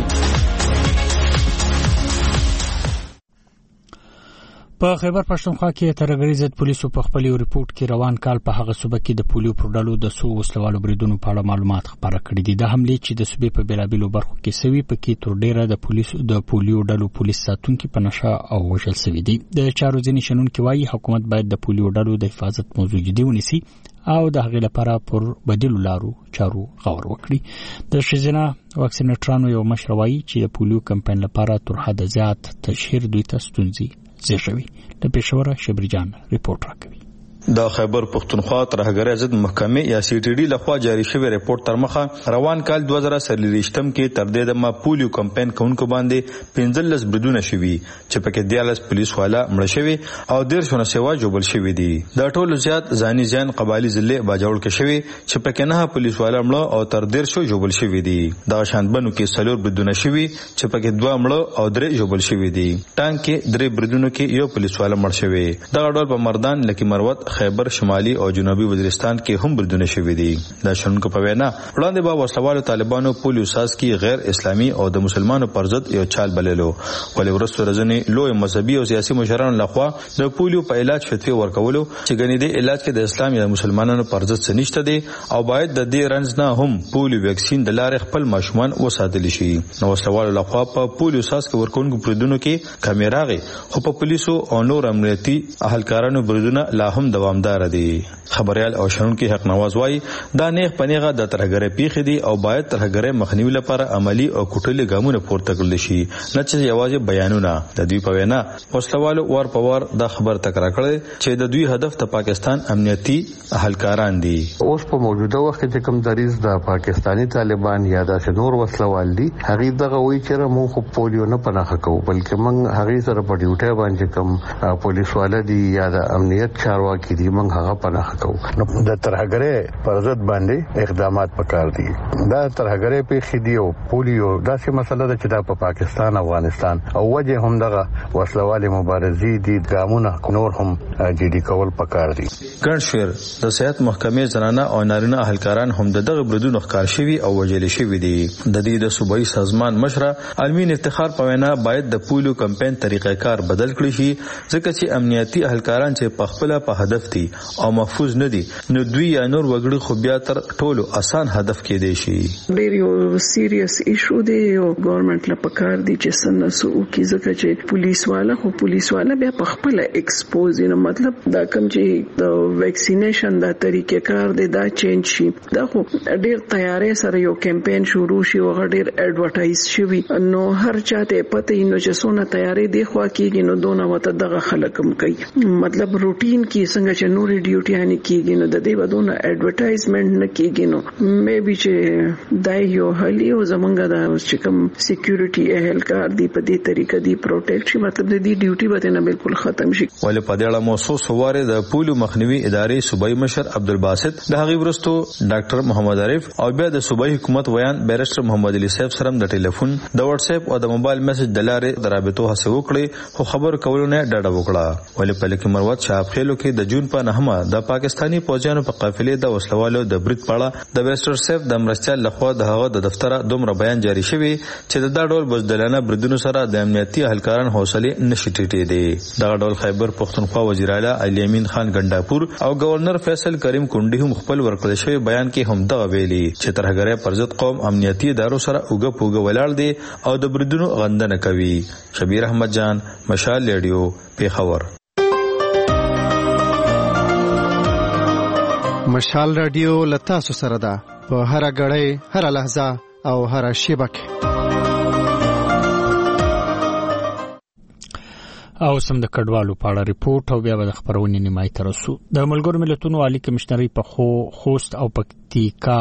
A: په خیبر پښتونخوا کې ترګری ضد پولیسو په خپل ریپورت کې روان کال په هغه صوبه کې د پولیو پر ډلو د سو وسلوالو بریدونو په اړه معلومات خبره کړې دي. د حمله چې د صوبې په بیلابیلو برخو کې سوي په کې تر ډیره د پولیسو د پولیو ډلو پولیس ساتونکو په نشه او وژل سوي دي. د چارو ځینې شنونکو وايي حکومت باید د پولیو ډلو د حفاظت موضوع جدي ونیسي او د هغې لپاره پر بدیلو لارو چارو غور وکړي. د ښځینه واکسینټرانو یو مشر وايي چې د پولیو کمپاین لپاره تر حده زیات تشهیر دوی ته ستونزې زیږوي. د پېښور شبرجان ریپورت راکوي.
O: د خیبر پښتونخوا ترهګری ضد محکمې یا سی ټي ډي لخوا جاری شوی ریپورت تر مخه روان کال دوه زره سرلیشتم کې تر دې د ما پولیو کمپاین کوونکو باندې پنځلس بریدونه شوي چې پکې دیالس پولیس والا مړ شوی او ډیر شونه سیوا جوړل شوی دي. د ټولو زیات ځاني ځان قبایلی ضلع باجوړ کې شوی چې پکې نه پولیس والا مړ او تر ډیر شو جوړل شوی دي. د شاندبنو کې سلور بریدونه شوي چې پکې دوه مړ او درې جوړل شوی دي. ټانک کې درې بریدونو کې یو پولیس والا مړ شوی. دا ډول په مردان لکه مروت خیبر شمالي او جنوبي وزیرستان کې هم بریدونه شوي دي. دا شنونکو په وینا وړاندې به وسلوالو طالبانو پولیو ساز کې غیر اسلامي او د مسلمانانو پر ضد یو چال بللو ولې ورسره ځنې لوی مذهبي او سیاسي مشرانو لخوا د پولیو په علاج فتوی ورکولو چې ګنې د علاج کې د اسلام یا مسلمانانو پر ضد څه نشته دي او باید د دې رنځ نه هم پولیو ویکسین د لارې خپل ماشومان وساتل شي. نو وسلوالو لخوا په پولیو ساز کې ورکوونکو بریدونو کې کیمراغي خو په پولیسو او نور امنیتي اهلکارانو بریدونه لا هم دوامدار دي. خبريال او شنونکو حق نواز وايي دا نیغ پنیغه د ترهګری پیښې دي او باید ترهګری مخنیوي لپاره عملی او کوټلي ګامونه پورته کړل شي نه چې یوازې بیانونه. د دوی په وینا وسلوالو ور په ور د خبر تکرار کړي چې د دوی هدف د پاکستان امنیتي اهلکاران دي.
P: اوس په موجوده وخت کې کوم دریز د پاکستانی طالبان یا د نور وسلوال دي هغه دغه وایي چې موږ خو پولیو نه پناه کوو بلکې موږ هغه سره په ډیوټي باندې کوم پولیس والا دي یا د امنیت چارواکي دي موږ هغه پناه کوو.
Q: نو د ترهګری پر ضد باندې اقدامات وکړ دي. دا ترهګری په خدي او پولیو داسې مسله ده چې د پا پاکستان افغانستان او وجه هم دغه وسلوال مبارزي دي ګامونه نور هم جدي کول پکار دي.
O: ګڼشور د صحت محکمې زنانه او نارینه اهلکاران هم دغه بریدونو ښکار شوي او وجل شوي دي. د دې د صوبایي سازمان مشره علمین افتخار په وینا باید د پولیو کمپاین طریقې کار بدل کړي شي ځکه چې امنیتي اهلکاران چې په خپل په هدف هدف دي او محفوظ نه دي نو دوی یا نور وګړي خو بیا تر ټولو اسان هدف کې دی شي.
R: ډیر یو سیریس ایشو دی او ګورنمنت له پکار دی چې سنسو کی ځکه چې پولیس والا خو پولیس والا بیا په خپل ایکسپوز نو مطلب دا کوم چې د ویکسینیشن دا طریقې کار دی دا چینج شي. دا خو ډیر تیارې سره یو کمپاین شروع شي او ډیر ایڈورټایز شي نو هر چاته پته نو چې څونه تیارې دی خو کیږي نو دونه وته دغه خلک هم کوي مطلب روټین کې څنګه چې نوري ډیوټي نه کیږي نو د دې ودونه ایڈورټایزمنت نه کیږي نو مې به چې دای یو هلی او زمونږ د چې کوم سکیورټي اهلکار دی په دې طریقه دی پروټیکټ شي مطلب د دې ډیوټي به نه بالکل ختم شي.
O: ولې په دې اړه موضوع سواره د پولیو مخنیوي ادارې صوبایي مشر عبدالباسط د هغې ورستو ډاکټر محمد عارف او بیا د صوبایي حکومت ویان بیرسټر محمد علي صاحب سره د ټلیفون د واتس اپ او د موبایل میسج د لارې د رابطو هڅه وکړې خو خبر کولو نه ډډه وکړه. ولې په لکه مروت شاپ خېلو کې د جون په نهمه د پاکستانی پوځیانو په قافلې د وسلوالو د برید پاړه د بیرسټر صاحب د مرستيال لخوا د هغه د دفتر دومره بیان جاری شوی چې د دا ډول بزدلانه بریدونو سره د امنیتي اهلکاران حوصله نشي ټیټې دي. دا ډول خیبر پختونخوا وزیر اعلی علي امین خان ګنداپور او گورنر فیصل کریم کونډي هم خپل ورکړل شوی بیان کې هم دغه ویلي چې ترهګرۍ پر ضد قوم امنیتي ادارو سره اوګه پوګه ولاړ دي او د بریدونو غندنه کوي. شبیر احمد جان مشال ریډیو پیښور.
S: مشال رادیو لتا سره ده په هر غړې هر لحظه او هر شیبه کې.
A: او سم د کډوالو په اړه ریپورت او بیا د خبرونې نیمای ترسو. د ملګرو ملتونو عالی کمشنري په خو خوست او پکتیکا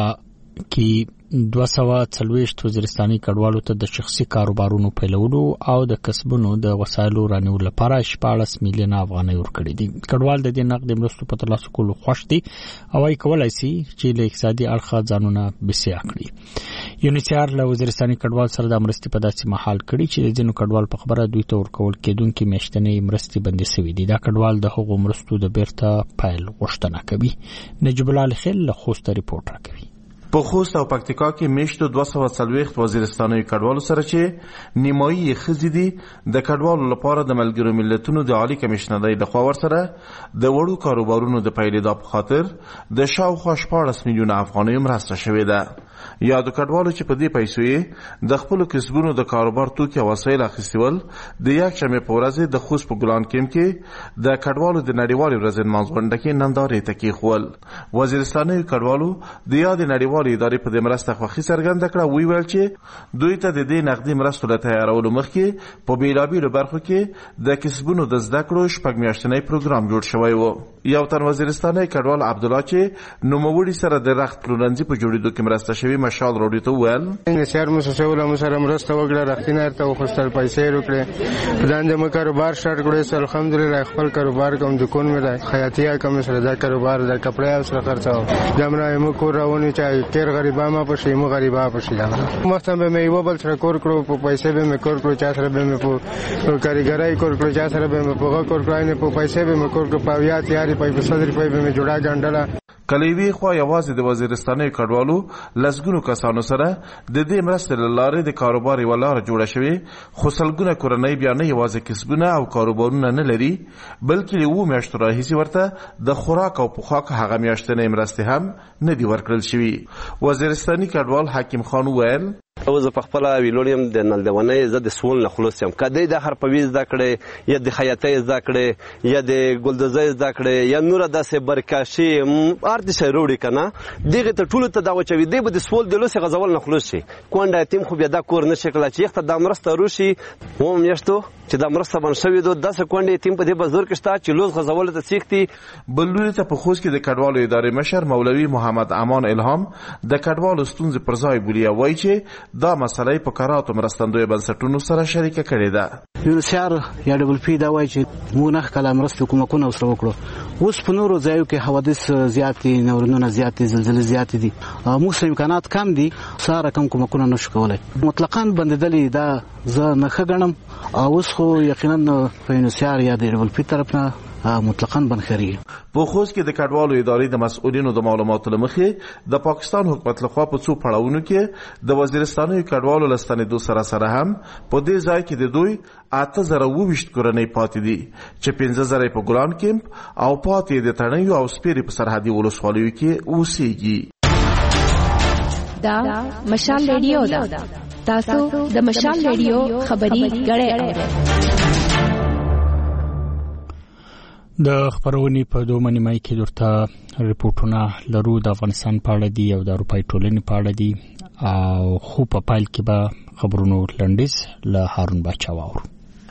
A: کې دوه سوه څلوېښت وزیرستاني کډوالو ته د شخصي کاروبارونو پیلولو او د کسبونو د وسایلو رانیولو لپاره شپاړس میلیونه افغانۍ ورکړي دي. کډوال د دې نقد مرستو په ترلاسه کولو خوښ دي او وايي کولای شي چې له اقتصادي اړخه ځانونه بسیا کړي. یونیسیار له وزیرستاني کډوال سره د مرستې په داسې مهال کړي چې د ځینو کډوال په خبره دوی ته ورکول کېدونکې میاشتنۍ مرستې بندې شوې دي. دا کډوال د هغو مرستو د بیرته پیل غوښتنه کوي. نجیب الله خیل له خوسته ریپورت راکوي.
T: په خوست او پکتیکا کې میشتو دوه سوه څلوېښت وزیرستاني کډوالو سره چې نیمایي یې ښځې دي د کډوالو لپاره د ملګرو ملتونو د عالی کمیشنرۍ لخوا ورسره د وړو کاروبارونو د پیلېدا په خاطر د شاوخوا شپاړس میلیونه افغانۍ مرسته شوې ده. یا د کډوالو چې په دې پیسو یې د خپلو کسبونو د کاروبار توکي او وسایل اخیستول د یکشنبې په ورځ د خوست په ګلان کیمپ کې د کډوالو د نړیوالې ورځې نمانځ غونډه کې نندارې ته کېښول. وزیرستاني کډوالو د یادې نړیوالې ادارې په دې مرسته خوښي څرګنده کړه. ویل چې دوی ته د دې نقدي مرستو له تیارولو مخکې په بېلابېلو برخو کې د کسبونو د زده کړو شپږ میاشتنی پروګرام جوړ شوی و. یو تن وزیرستاني کډوال عبدالله چې نوموړي سره د رخت پلورنځي په جوړېدو کې مرسته شوې مشال راډیو ته وویل
U: انګلیسیار موسسه ولا مو سره مرسته وکړه رختینه ته وخستل پیسې وکړه پدان د کاروبار سٹارټ کړو سر الحمدلله خپل کاروبار کوم دکان مې راځي خیاطیا کوم سره دا کاروبار د کپڑا سره خرڅاو دمره مو کور راونی چې کیر غریبا ما پښې مو غریبا پښې مخته به مې یو بل سره کور کړو په پیسې به مې کور کړو چا سره به مې په کاریګرای کور کړو چا سره به مې په کور کړو نه په پیسې به مې کور کړو په یا تیاری په صدر په به مې جوړا ګڼډلا
T: کلیوی خو یوازې د وزیرستاني کډوالو لسګونو کسانو سره د دې مرستې له لارې د کاروبار یوه لاره جوړه شوې خو سلګونه کورنۍ بیا نه یوازې کسبونه او کاروبارونه نه لري بلکې له اوو میاشتو راهیسې ورته د خوراک او پوښاک هغه میاشتنۍ مرستې هم نه دي ورکړل شوي. وزیرستاني کډوال حکیم خان وویل
V: او زه په خپل ویلوریم د نلدونې زه د سول نه خلاص یم کدی د هر پویز زده کړې یا د خیاطۍ زده کړې یا د ګلدوزۍ زده کړې یا نور داسې برکاشي ارت شي روړي کنه دغه ته ټول ته دا وچوي دی به د سول د لوسه غزول نه خلاص شي کونډه تیم خو بیا دا کور نشي کړل چې یخته د مرسته روشي و میاشتو چې د مرسته باندې شوی دوه داسې کونډه تیم په دې بازار کې شته چې لوز غزول ته سیختي.
T: بلوی ته په خوست کې د کډوالو ادارې مشر مولوي محمد امان الهام د کډوالو ستونزې پر ځای بولي وایي چې دا مسله په کاراتو مرستندوی بنسټونو سره شریکه کړې ده.
W: یونیسیار یا ډبل پی دا وایي چې موږ نه کله مرسته کومکونه وسره وکړو اوس په نورو ځایو کې حوادث زیات دي نورونه زیات دي زلزلې زیات دي موږ امکانات کم دي ساره کم کومکونه نشو کولای مطلقاً بندیدلې دا زه نه ښه ګڼم اوس خو یقینا په یونیسیار یا د ډبل پی طرف نه مطلقاً بنخري.
T: په خوست کې د کډوالو ادارې د مسؤلینو د معلوماتو لمخې د پاکستان حکومت لخوا په څو پړاوونو کې د وزیرستاني کډوالو لستنېدو سره سره هم په دې ځای کې د دوی اته زره اوویشت کورنۍ پاتې دي چې پنځه زره په ګلان کیمپ او پاتې د تڼیو او سپیرې په سرحدي ولسوالیو کې اوسېږي.
B: دا مشال ریډیو ده. تاسو د مشال ریډیو خبري غړې اورئ.
A: د خبرونې په دوه نیمه کې درته ریپورتونه لرو د افغانستان په اړه دي او د اروپای ټولنې په اړه دي او خو په پایل کې به خبرونو لنډیز له هارون باچا واورو.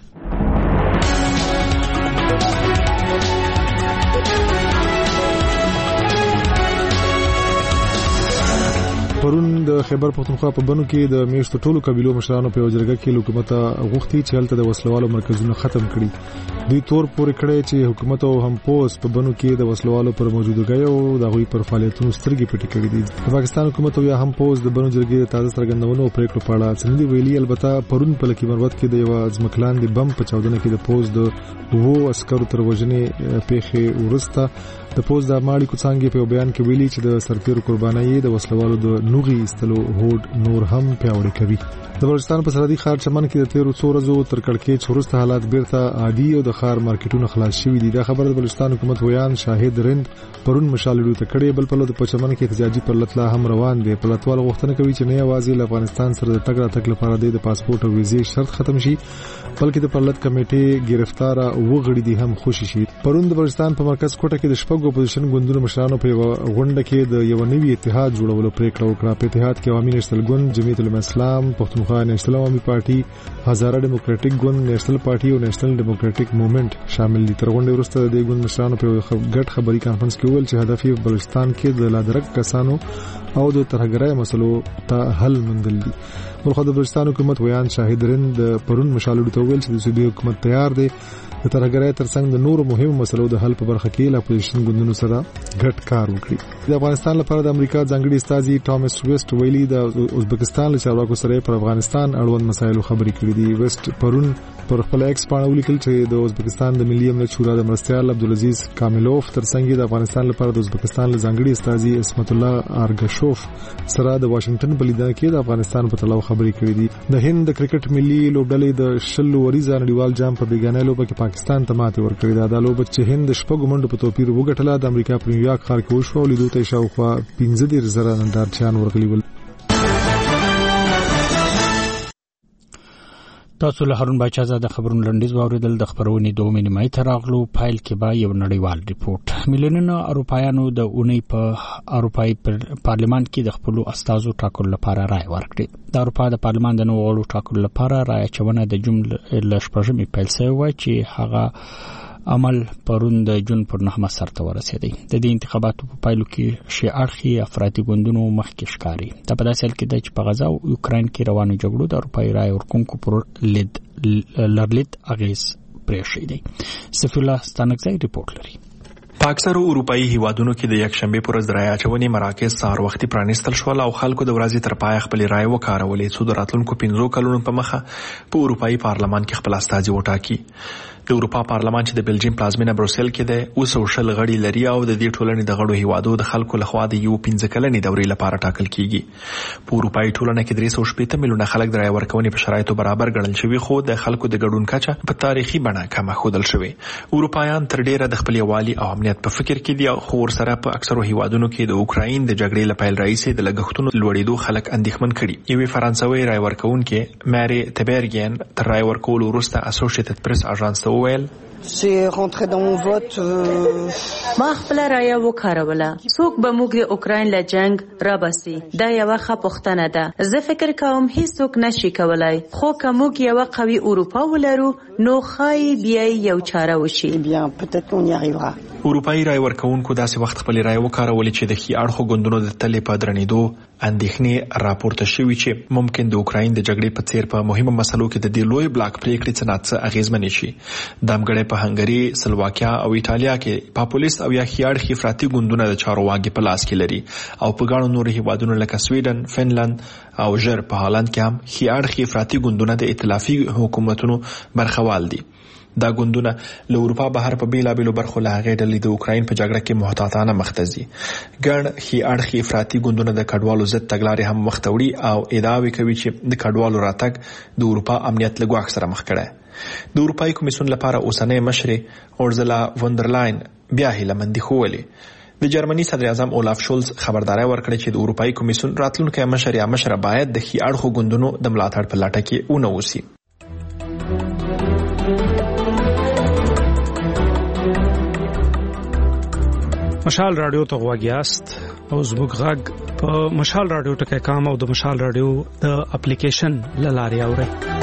C: پرون د خیبر پختونخوا په بنو کې د میشتو ټولو قبیلو مشرانو په وجرګه کې حکومت غوښتي چې هلته د وسلوالو مرکزونه ختم کړي. دوی تور پورې کړی چې حکومت او هم پوس په بنو کې د وسلوالو پر موجودګۍ او د غوي پر فعالیتونو سترګې پټې کړې دي. د پاکستان حکومت او یا هم پوس د بنو جرګې د تازه څرګندونو او پریکړو په اړه څه نه ویلي. البته پرون په لکی مروت کې د یو ځمکلان د بم په چاودنه کې د پوس د وو عسکرو تر وژنې پیښې ورسته د پوز د ماړي کوڅانګي په بیان کې ویلي چې د سرتیرو قرباني د وسلوالو د نوغي استلو هوډ نور هم پیاوړی کوي. د بلوچستان په سرحدي ښار چمن کې د تیرو څو ورځو تر کړکېچ وروسته حالات بیرته عادي او د ښار مارکیټونو خلاص شوي دي. دا خبره د بلوچستان حکومت ویان شاهد رند پرون مشالړو ته کړې. بل په لور په چمن کې احتجاجي پرلط لا هم روان دي. پرلطوال غوښتنه کوي چې نه یوازې له افغانستان سره د تګ راتګ لپاره د پاسپورت او ویزې شرط ختم شي بلکې د پرلط کمیټې گرفتار او غړي دي هم خوشي شي. پرون د بلوچستان په مرکز کوټه کې د شپږ اپوزیشن ګوندونو مشرانو په غونډه کې د یو نوي اتحاد جوړولو پریکړه وکړه. په اتحاد کې عوامي نېشنل ګوند، جمعیت العلماء اسلام، پښتونخوا نېشنل عوامي پارټي، هزاره ډیموکراټک ګوند، نېشنل پارټي او نېشنل ډیموکراټک موومېنټ شامل دي. تر غونډې وروسته د ګوند مشرانو په ګډ خبري کانفرنس کې ویل چې هدف یې بلوچستان کې د لادرک کسانو او د ترهګرۍ مسلو ته حل موندل دي. بلخو د بلوچستان حکومت ویان شاهد رند پرون مشالړو ته ویل چې د صوبې حکومت تیار دی د ترهګرۍ ترڅنګ د نورو مهمو مسلو د حل په برخه کې له اپوزیشن ګوندونو سره ګډ کار وکړي. د افغانستان لپاره د امریکا ځانګړي استازي ټامس ویسټ ویلي د ازبکستان له چارواکو سره پر افغانستان اړوند مسایلو خبرې کړې دي. ویسټ پرون پر خپل ایکس باندې ولیکل چې د ازبکستان د ملي امنیت شورا د مرستیال عبدالعزیز کاملوف ترڅنګ د افغانستان لپاره د ازبکستان له ځانګړي استازي اسمت الله ارګشوف سره د واشنگټن په لیدنه کې د افغانستان په تړاو خبرې کړې دي. د هند د کرکټ ملي لوبډلې د شل وریزه نړیوال جام په بیګانه لوبه کې پاکستان ته ماته ورکړې ده. دا لوبه چې هند شپږ منډو په توپیر وګټله د امریکا په نیویارک ښار کې وشو او لیدو ته شاوخوا پنځه دېرش زره نندارچیان ورغلي ول.
A: تاسو له هارون باچا زاده خبرونه لنډیز واوریدل. د خبرونې دوه نیمه ته راغلو. پایل کې به یو نړیوال ریپورت. میلیونونو اروپایانو د اونۍ په اروپای پارلمان کې د خپل استازو ټاکلو لپاره رائے ورکړه. د اروپا د پارلمان د نوو غړو ټاکلو لپاره رائے چونه د جمله ل شپږمې پیل شوی و چې هغه عمل پرون د جون پر نهمه سرته ورسېدی. د دې انتخاباتو په پایلو کې شي اړخي افراطي ګوندونو مخکې ښکاري. دا په داسې حال کې د چې په غزا او یوکرين کې روانو جګړو د اروپای رائے ورکونکو پر لید لرلید اغیز پرې شي دی. سفیر الله ستانکزی ریپورت لري.
F: په اکثرو اروپایي هیوادونو کې د یکشنبه پر ورځ رایه اچونې مراکز سهار وختي پرانیستل شول او خلکو د ورځې تر پای خپل رایه وکارولې څو د راتلونکو پنځو کلونو په مخه په اروپایي پارلمان کې خپل استازي وټاکي. د اروپا پارلمان چې د بلجیم پلازمینه بروسل کې ده اوس شل غړي لري او د دې ټولنې د غړو هیوادو د خلکو لخوا د یو پنځه کلنې دورې لپاره ټاکل کیږي. په اروپایي ټولنه کې درې سوه شپږ میلیونه خلک د رایه ورکونې په شرایطو برابر ګڼل شوي خو د خلکو د ګډون کچه په تاریخي بڼه کمه ښودل شوې. اروپایان تر ډیره د خپل یووالي او امنیت په فکر کې دي خو ورسره په اکثرو هیوادونو کې د اوکراین د جګړې لپاره رئیس د لګښتونو لوړېدو خلک اندېښمن کړي. یوې فرانسوي رایه ورکونکې ماري تبرګین تر رایه ورکولو وروسته اسوسییټډ پریس اژانس ته وویل
X: ما خپل رایه وکاروله. څوک به موږ د اوکراین له جنگ را باسي؟ دا یو ښه پوښتنه ده. زه فکر کوم هیڅوک نشي کولای خو که موږ یو قوي اروپا ولرو نو خای بیا یو چاره وشي.
F: اروپایي رای ورکوونکو داسې وخت خپل رای وکارولې چې د خي اړخو ګوندونو د تلې په درنېدو اندېښنې راپورته شوې چې ممکن د اوکراین د جګړې په څیر په مهمه مسلو کې د دې لوی بلاک پریکړې څه ناڅه اغیزمنې شي. د امګړې په هنګري، سلواکیا او ایټالیا کې پاپولیست او یا خي اړخي افراطي ګوندونه د چارواکي په لاس کې لري او په ګڼو نورو هیوادونو لکه سویډن، فنلند او ژر په هالند کې هم خي اړخي افراطي ګوندونه د ائتلافي حکومتونو برخوال دي. دا ګوندونه له اروپا بهر په بیلابېلو برخو له هغې ډلې د اوکراین په جګړه کې محتاطانه مخ ته ځي. ګڼ ښي اړخي افراطي ګوندونه د کډوالو ضد تګلارې هم مخ ته وړي او ادعاوې کوي چې د کډوالو راتګ د اروپا امنیت له ګواښ سره مخ کړی. د اروپایي کمیسیون لپاره اوسنۍ مشرې اورزلا وندرلاین بیا هیلهمندي ښوولې. د جرمني صدر اعظم اولاف شولز خبرداري ورکړه چې د اروپایي کمیسیون راتلونکی مشر یا مشره باید د ښي اړخو ګوندونو د ملاتړ په لټه کې ونه اوسي.
L: مشال رادیو ته غواګیاست او زموږ غږ په مشال رادیو ټکی کام او د مشال رادیو د اپلیکیشن لارې اورئ.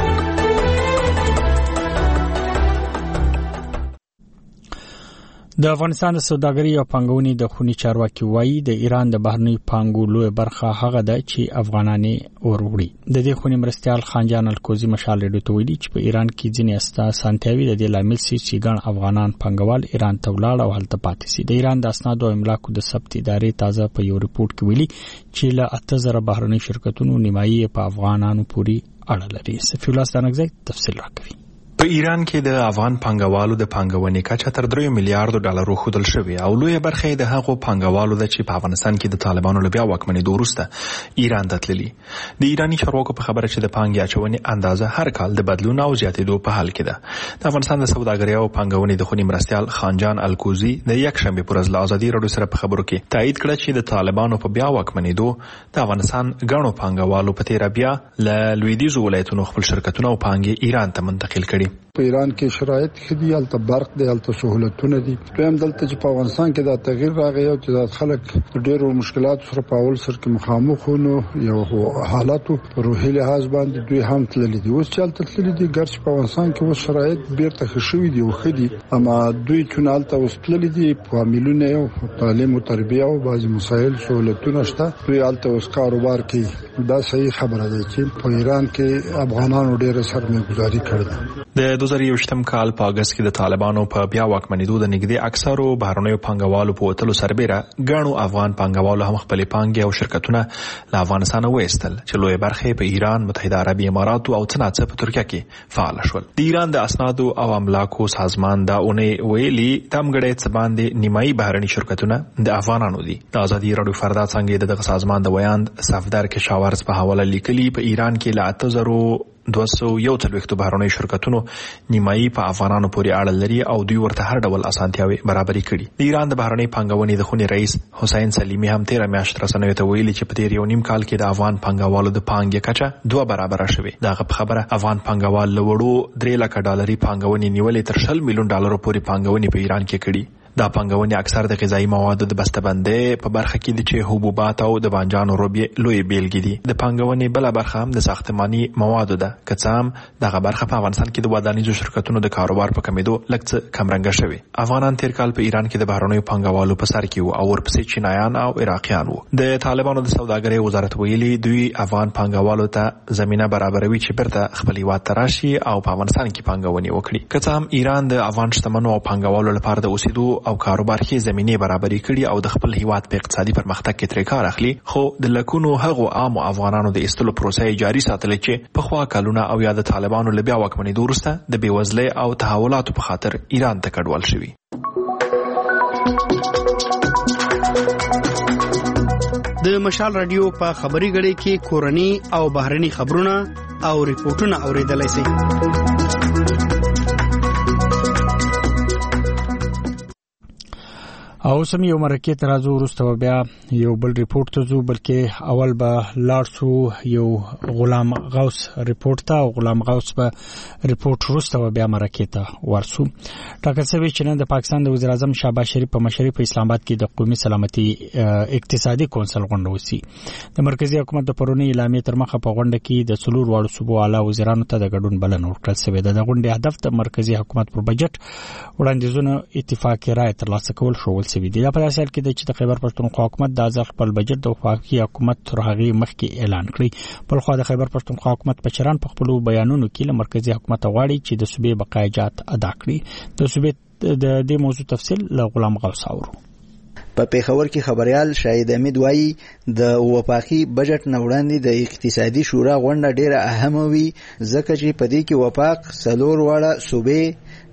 L: د افغانستان د سوداګرۍ او پانګونې د خونی چارواکي وایي د ایران د بهرنی پانګو لوی برخه هغه ده چې افغانانې وروړي. د دې خونی مرستيال خانجان الکوزي مشال ریډیو ته ویلي چې په ایران کې ځینې استا سانتیاوي د دې لامل سي چې ګڼ افغانان پانګوال ایران ته ولاړ او هلته پاتې سي. د ایران د اسناد او املاکو د ثبت ادارې تازه په یو ریپورت کې ویلي چې له اته زره بهرنی شرکتونو نیمایي په افغانانو پورې اړه لري. صفی الله ستانګزی تفصیل راکوي.
F: په ایران کې د افغان پانګوالو د پانګونې کچه تر درې میلیارډ ډالرو ښودل شوې او لویه برخه د هغو پانګوالو ده چې په افغانستان کې د طالبانو له بیا واکمنېدو وروسته ایران ته تللي. د ایراني چارواکو په خبره چې د پانګې اچونې اندازه هر کال د بدلون او زیاتېدو په حال کې ده. د افغانستان د سوداګرۍ او پانګونې د خونی مرستيال خانجان الکوزي د یک شنبه پر ورځ له ازادي راډیو سره په خبرو کې تایید کړ چې د طالبانو په بیا واکمنېدو د افغانستان غنو پانګوالو په تیر بیا له لویدیځو ولایتونو خپل شرکتونه او پانګې ایران ته منتقل کړي.
E: په ایران کې شرایط خدي الته برق دی الته سہولتونه دي. دویم دلته چې په افغانستان کې دا تغییر راغی او چې د خلک ډېرو مشکلاتو سره په اول سر کې مخامخ ونو یو حالاتو روحي لحاظ باندې دوی هم تللي دي. اوس چې الته تللي دي ګرځ په افغانستان کې اوس شرایط بیرته ښه شوي دي او خدي اما دوی چې الته اوس تللي دي په عاملونه او تعلیم او تربیه او بعض مسایل سہولتونه شته. دوی الته اوس کاروبار کوي. دا صحیح خبره ده چې په ایران کې افغانانو ډېر سرمایه‌ګذاري کړې.
F: د دوه زره یوویشتم کال په اگست کې د طالبانو په بیا واکمنېدو د نږدې اکثرو بهرنیو پانګوالو په وتلو سربېره ګڼو افغان پانګوالو هم خپلې پانګې او شرکتونه له افغانستانه وایستل چې لویه برخه په ایران، متحده عربي اماراتو او څه ناڅه په ترکیه کې فعال شول. د ایران د اسنادو او املاکو سازمان دا اونۍ ویلي تمګړې څه باندې نیمایي بهرني شرکتونه د افغانانو دي. د ازادي راډیو فردا څنګه دغه سازمان د ویاند صفدر کشاورز په حواله لیکلي په ایران کې له اته زره دوه سوه یو څلوېښتو بهرنیو شرکتونو نیمایي په افغانانو پورې اړه لري او دوی ورته هر ډول اسانتیاوې برابرې کړي. د ایران د بهرنۍ پانګونې د خونې رئیس حسین سلیمي هم تیره میاشت رسنیو ته ویلي چې په تیر یو نیم کال کې د افغان پانګوالو د پانګې کچه دوه برابره شوې. دغه په خبره افغان پانګوال له وړو درې لکه ډالري پانګونې نیولې تر شل میلیون ډالرو پورې پانګونې په ایران کې کړي. دا پانګونې اکثر د غذایی موادو د بسته‌بندۍ په برخه کې دي چې حبوبات او د بانجانو روبې لوی بیلګې دي. د پانګونې بل برخه هم د ساختماني موادو ده. که څه هم دغه برخه په افغانستان کې د ودانیزو شرکتونو د کاروبار په کمیدو لږ څه کمرنګه شوې. افغانان تیر کال په ایران کې د بهرنیو پانګوالو په سر کې وو او ورپسې چینایان او عراقیان وو. د طالبانو د سوداګرۍ وزارت ویلي دوی افغان پانګوالو ته زمينه برابروي چې بیرته خپل هیواد ته راشي او په افغانستان کې پانګونې وکړي. که څه هم ایران د افغان شتمنو او پانګوالو لپاره د اوسېدو او کاروبار کې زمینه برابرې کړي او د خپل هیواد په اقتصادي پرمختګ کې ترې کار اخلي، خو د لکونو هغو عام افغانانو د ایستلو پروسه جاري ساتل چې په خوا کلونه او یا د طالبانو له بیا واکمنېدو وروسته د بېوزلۍ او تحولاتو په خاطر ایران ته کډوال شوي.
D: د مشال رادیو په خبري غړي کې کورني او بهرني خبرونه او ریپورتونه اوریدلای شئ.
A: او سم یو مرکه ترازو ورسته بیا یو بل ریپورت ته زو بلکې اول به لارسو یو غلام غوث ریپورت ته او غلام غوث به ریپورت ورسته بیا مرکه ته ورسو. ټاکل شوی چې نن د پاکستان د وزیر اعظم شهباز شریف په مشرۍ په اسلام آباد کې د قومي سلامتي اقتصادي کونسل غونډه وسی. د مرکزی حکومت د پرونی اعلامیې تر مخه په غونډه کې د څلور واړو صوبو اعلی وزیرانو ته د ګډون بلنه ورکړل شوې ده. د غونډې هدف د مرکزی حکومت پر بجټ وړاندیزونو اتفاقي رائے ترلاسه کول شو. دا په داسې حال کې چې د خیبر پښتونخوا حکومت د ځل خپل بجټ د وفاقي حکومت تر هغه مخکې اعلان کړی. بل خو د خیبر پښتونخوا حکومت په چران په خپل بیانونو کې له مرکزی حکومت غواړي چې د صوبې بقایجات ادا کړي. د صوبې د دې موضوع تفصیل له غلام غوث اورو.
G: په پیښور کې خبريال شاهد امید وایي د وفاقي بجټ نه وړاندې د اقتصادي شورا غونډه ډیره اهمه وي ځکه چې په دې کې وفاق څلور واړه صوبې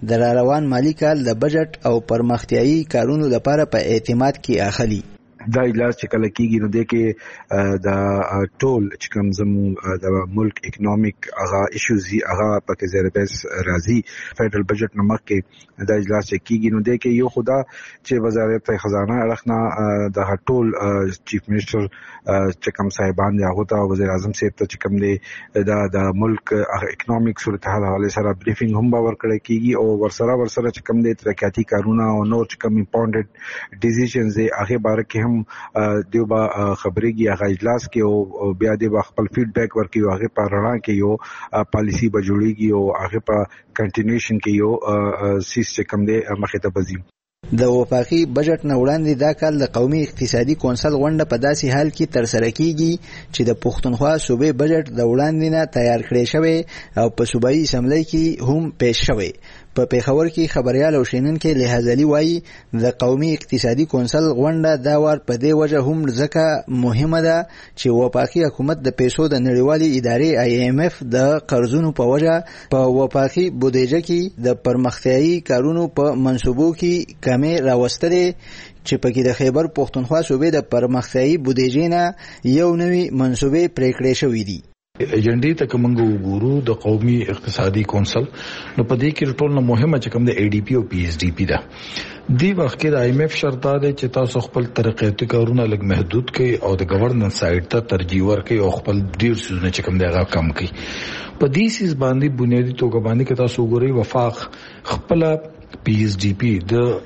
G: د روان مالی کال د بجټ او پرمختیایي کارونو لپاره په اعتماد کې اخلي.
H: دا اجلاس چې کله کیږي نو د کې د ټول چې کوم زموږ د ملک اکونومیک هغه ایشوز هغه پکې زیر بحث راځي. فدرال بجټ نمک کې دا اجلاس چې کیږي نو د کې یو خدا چې وزارت خزانه اړخنا د ټول چیف منسٹر چې کوم صاحبان دی هغه ته وزیر اعظم صاحب ته چې کوم دی دا د ملک اکونومیک صورتحال حواله سره بریفینګ هم باور کړی کیږي او ورسره ورسره چې کوم دی ترقیاتي کارونه او نور چې کوم امپورټنت ډیسیژنز دی هغه باره کې دیو با خبرېږي هغه اجلاس کې او بیا دی خپل فیډبیک ورکوي هغه په رڼا کې یو پالیسی به جوړیږي او هغه په کنټینیوشن کې یو سیس چې کوم دی مخې ته بځي.
G: د وفاقي بجټ نه وړاندې دا کال د قومي اقتصادي کونسل غونډه په داسې حال کې ترسره کیږي چې د پښتونخوا صوبې بجټ د وړاندې نه تیار کړی شوی او په صوبایي اسمبلی کې هم پیش شوی. په پیښور کې خبريال او شینونکو لحاظ علي وایي د قومي اقتصادي کونسل غونډه دا وار په دې وجه هم ځکه مهمه ده چې وفاقي حکومت د پیسو د نړیوالي ادارې آی ایم اف د قرضونو په وجه په وفاقي بودیجه کې د پرمختیایي کارونو په منصوبو کې کمی راوستلې چې پکې د خیبر پښتونخوا صوبې د پرمختیایي بودیجې نه یو نوی منصوبې پریکړې شوې دي.
I: ایجنډې ته کومنګ وګورو د قومي اقتصادي کونسل نو په دې کې ټول نه مهمه چې کوم د ای ډي پی او پی ایس ډي پی ده. دی وخت کې د آی ایم اف شرط ده چې تاسو خپل ترقیاتي کارونه لږ محدود کړئ او د گورننس سایډ ته ترجیح ورکړئ او خپل ډیر سيزونه چې کوم دی هغه کم کړئ. په دې سیس باندې بنیادی توګه باندې کې تاسو وګورئ وفاق خپل پی ایس ډي پی د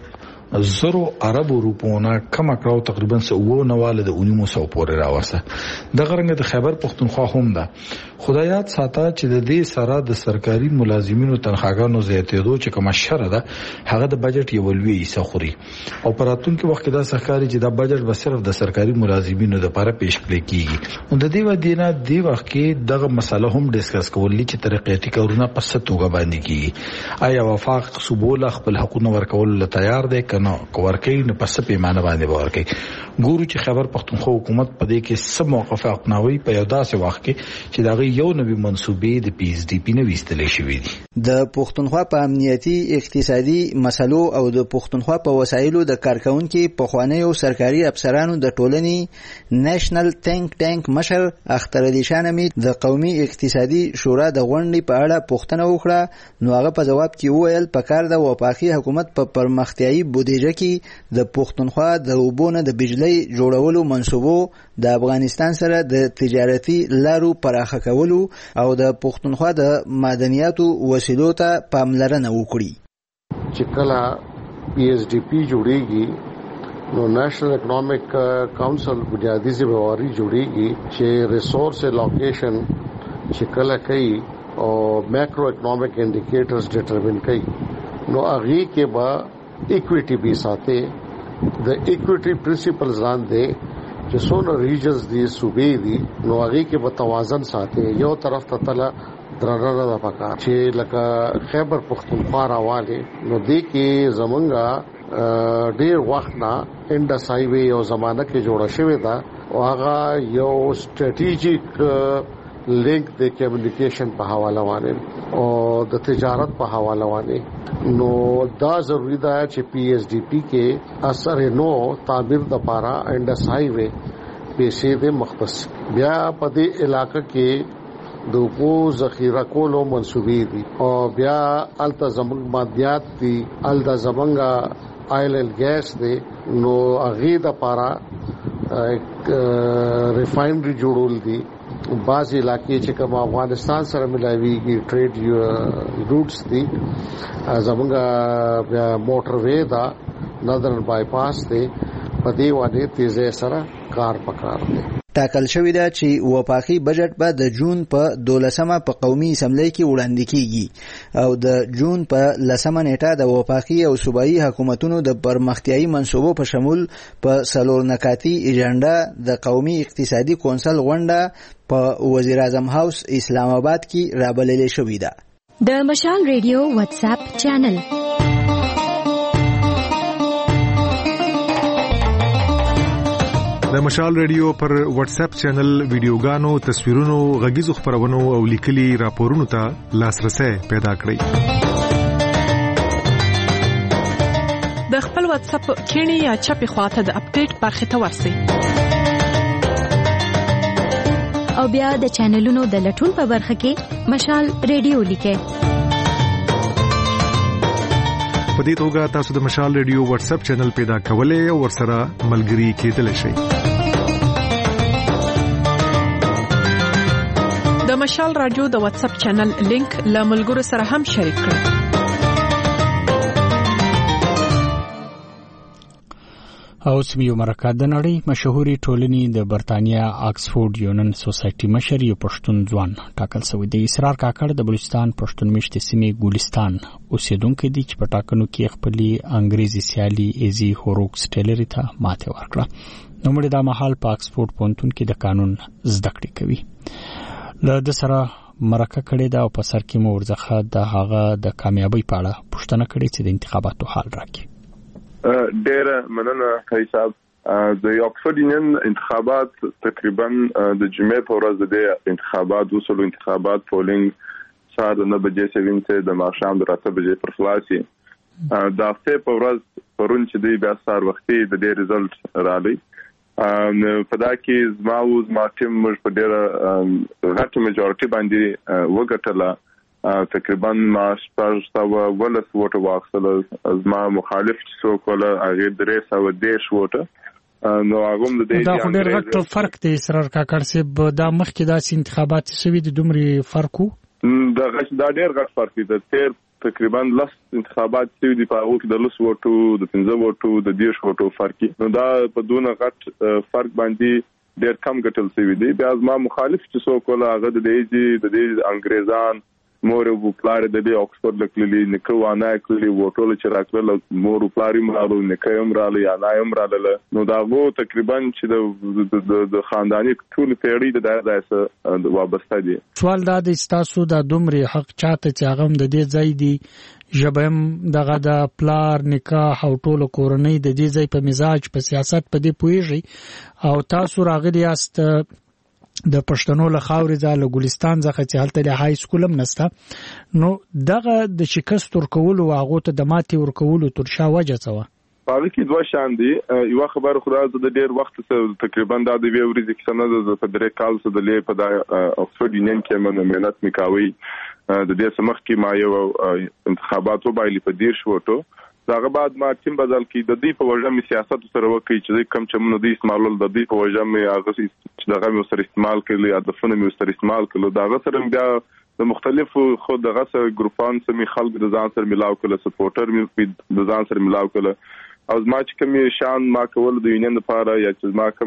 I: زرو عربو روپونه کم کړو تقریبا سو نواله د اونیمو سو پورې راوسته. د غرنګ د خیبر پښتونخوا هم ده. خدایات ساته چې د دې سره د سرکاري ملازمینو تنخواګانو زیاتېدو چې کومه شره ده هغه د بجټ یو لوی حصہ خوري او پراتونکو وخت دا سرکاري چې دا بجټ به صرف د سرکاري ملازمینو لپاره پیش کړی کیږي. نو د دې ودینه دی وخت کې دغه مسله هم ډیسکس کولې چې ترقیاتي کارونه په ستوګه باندې کیږي. آیا وفاق صوبول خپل حقوقونه ورکول له تیار دی نو کوورکې نه پس په معنی باندې ورکې ګورو چې خبر پښتونخوا حکومت په دې کې سم موقف اپناوي په یو داسې وخت کې چې دا یو نوی منسوبې د پی ایس ډي پی نه وستلې شوې دي.
G: د پښتونخوا په امنیتي اقتصادي مسلو او د پښتونخوا په وسایلو د کارکونکو په خوانیو سرکاري افسرانو د ټولنې نېشنل تھینک ټانک مشر اختر علي شان امید د قومي اقتصادي شورا د غونډې په اړه پوښتنه وکړه. نو هغه په جواب کې وویل پکار د وفاقي حکومت په پرمختیایي بودیجه کې د پښتونخوا د وبونه د بجلی جوړولو منصوبو د افغانستان سره د تجارتي لارو پراخه کولو او د پښتونخوا د معدنیاتو وسیلو ته پاملرنه وکړي.
P: چې کله پی ایس ډي پی جوړیږي نو نېشنل اکونومیک کونسل بنیادی ذمہواری جوړیږي چې ریسورس الوکیشن چې کله کوي او مایکرو اکونومیک انډیکیټرز ډیټرمین کوي نو هغه کې با ایکویټي به ساته د ایکویټي پرنسپلز لاندې چې څونه ریجنز دي صوبې دي نو هغه کې به توازن ساته. یو طرف ته تل درنه د پکا چې لکه خیبر پښتونخوا راواله نو دې کې زمونږه ډیر وخت نه انډس های وی او زمانہ کې جوړه شوې ده او هغه یو سټریټیجیک لینک د کمیونیکیشن په حواله باندې او د تجارت په حواله باندې نو دا ضروری ده چې پی ایس ډي پی کې اثر نو تعبیر د پارا انډس های وی پیسې د مختص بیا په دې علاقې کې د کو ذخیره کولو منسوبې دي او بیا التزام مادیات دي التزامنګا آیل اند ګیس دي نو اغه د پارا ریفائنری جوړول دي. بعض علاقې چې کوم افغانستان سره ملایويږي ټریډ روټس دي زمونږ موټر وې دا نادرن بایپاس دی په دې باندې تیزه سره کار پکار دی.
G: ټاکل شوې ده چې وفاقي بجټ به د جون په دولسمه په قومي اسمبلی کې وړاندې کیږي او د جون په لسمه نیټه د وفاقي او صوبایي حکومتونو د پرمختیایي منصوبو په شمول په سلور نکاتی ایجنډا د قومي اقتصادي کونسل غونډه په وزیر اعظم هاوس اسلام آباد کې رابللې شوې ده.
B: د مشال ریډیو واتس اپ چینل
C: د مشال ریډیو پر واتس اپ چینل ویډیوګانو، تصویرونو، غږیزو خبرونو او لیکلي راپورونو ته لاسرسي پیدا کړئ.
J: د خپل واتس اپ کینی یا چپی خواته د اپډیټ برخه ته ورسئ
B: او بیا د چینلونو د لټون په برخه کې مشال ریډیو لیکئ.
C: په دې توګه تاسو د مشال ریډیو واتس اپ چینل پیدا کولای او ورسره ملګري کېدلی شئ.
J: د مشال رادیو د واتس اپ چینل لینک له ملګرو سره هم شریک کړئ.
A: او سیمه مرکه د نړۍ مشهوري ټولنې د برتانیا آکسفورد یونین سوسایټي مشر یو پښتون ځوان ټاکل شوی دی. اسرار کاکړ د بلوچستان پښتون مشت سیمې ګولستان اوسیدونکو دي چې په ټاکنو کې خپلې انګریزي سیالي ایزي هوروکس ټیلری ته ماته ورکړه. نو مړ د محل په آکسفورد پونتون کې د قانون زده کړې کوي. له د سره مرکه کړې دا او په سر کې مو ورځخه د هغه د کامیابی په اړه پوښتنه کړې چې د انتخاباتو حال راکړي.
K: ډېر مننه حساب د آکسفورد یونین انتخابات تقریبا د جمعې په ورځ د انتخابات وسلو انتخابات پولینګ سهار د نه بجې سوینته د ماښام د اته بجې پر خلاصي د هفته په ورځ پرون چې دی بیا سهار وختي د دې ریزلټ رالی. په دا کې زما او زما ټیم موږ په ډېر غټه میجورټي باندې وګټله. تقریبا ما شپږ سوه ولس ووټه واخیستل. زما مخالف چې څوک وله هغې درې سوه دېرش ووټه. نو هغه هم د دې
L: دا خو ډېر غټ فرق دی اسرار کاکړ صاحب. دا مخکې داسې انتخابات شوي دي دومرې فرق و؟
K: دا ډېر غټ فرق دی. د تېر تقریبا لس انتخابات شوي دي په هغو کې د لس ووټو د پنځه ووټو د دېرش ووټو فرق. نو دا په دونه غټ فرق باندې ډېر کم ګټل شوي دي. بیا زما مخالف چې څوک وله هغه د دې د دې انګریزان مور او پلار د دې آکسفورد لکلي نکو وانه کلی وټول چې راکړل مور او پلار یې مرالو نکه هم رااله یا نه هم رااله. نو دا وو تقریبا چې د د خاندانی ټول پیړۍ د دایره د وابسته دي.
L: سوال دا د تاسو د دومره حق چاته چې هغه د دې ځای دی ژبم دغه د پلار نکاح او ټول کورنۍ د دې ځای په مزاج په سیاست په دې پويږي او تاسو راغلي است د پښتنو له خاورې ځاله ګلستان ځخه چې هلته له های سکول هم نسته. نو دغه د شکست ورکول او هغه ته د ماتي ورکول تر شا وجه څه و؟
K: په کې دوه شان دي. یو خبر خو د ډېر وخت تقریبا د دې ورځې کې سند د فدرال کال څخه د لې په د آکسفورد یونین کې من مهنت میکاوي د دې سمخ کې ما یو انتخابات وبایلی په ډیر شوټو. داغه بعد ما ټیم بدل کی د دې په وجه می سیاست سره وکړي چې کم چې موږ د استعمالول د دې په وجه می هغه چې دغه می سره استعمال کړي یا د فن می سره استعمال کړي داغه سره بیا د مختلفو خود دغه سره ګروپان سره می خلک د ځان سره ملاو کړي سپورټر می د ځان سره ملاو کړي او ما چې کوم شان ما کول د یونین لپاره یا چې ما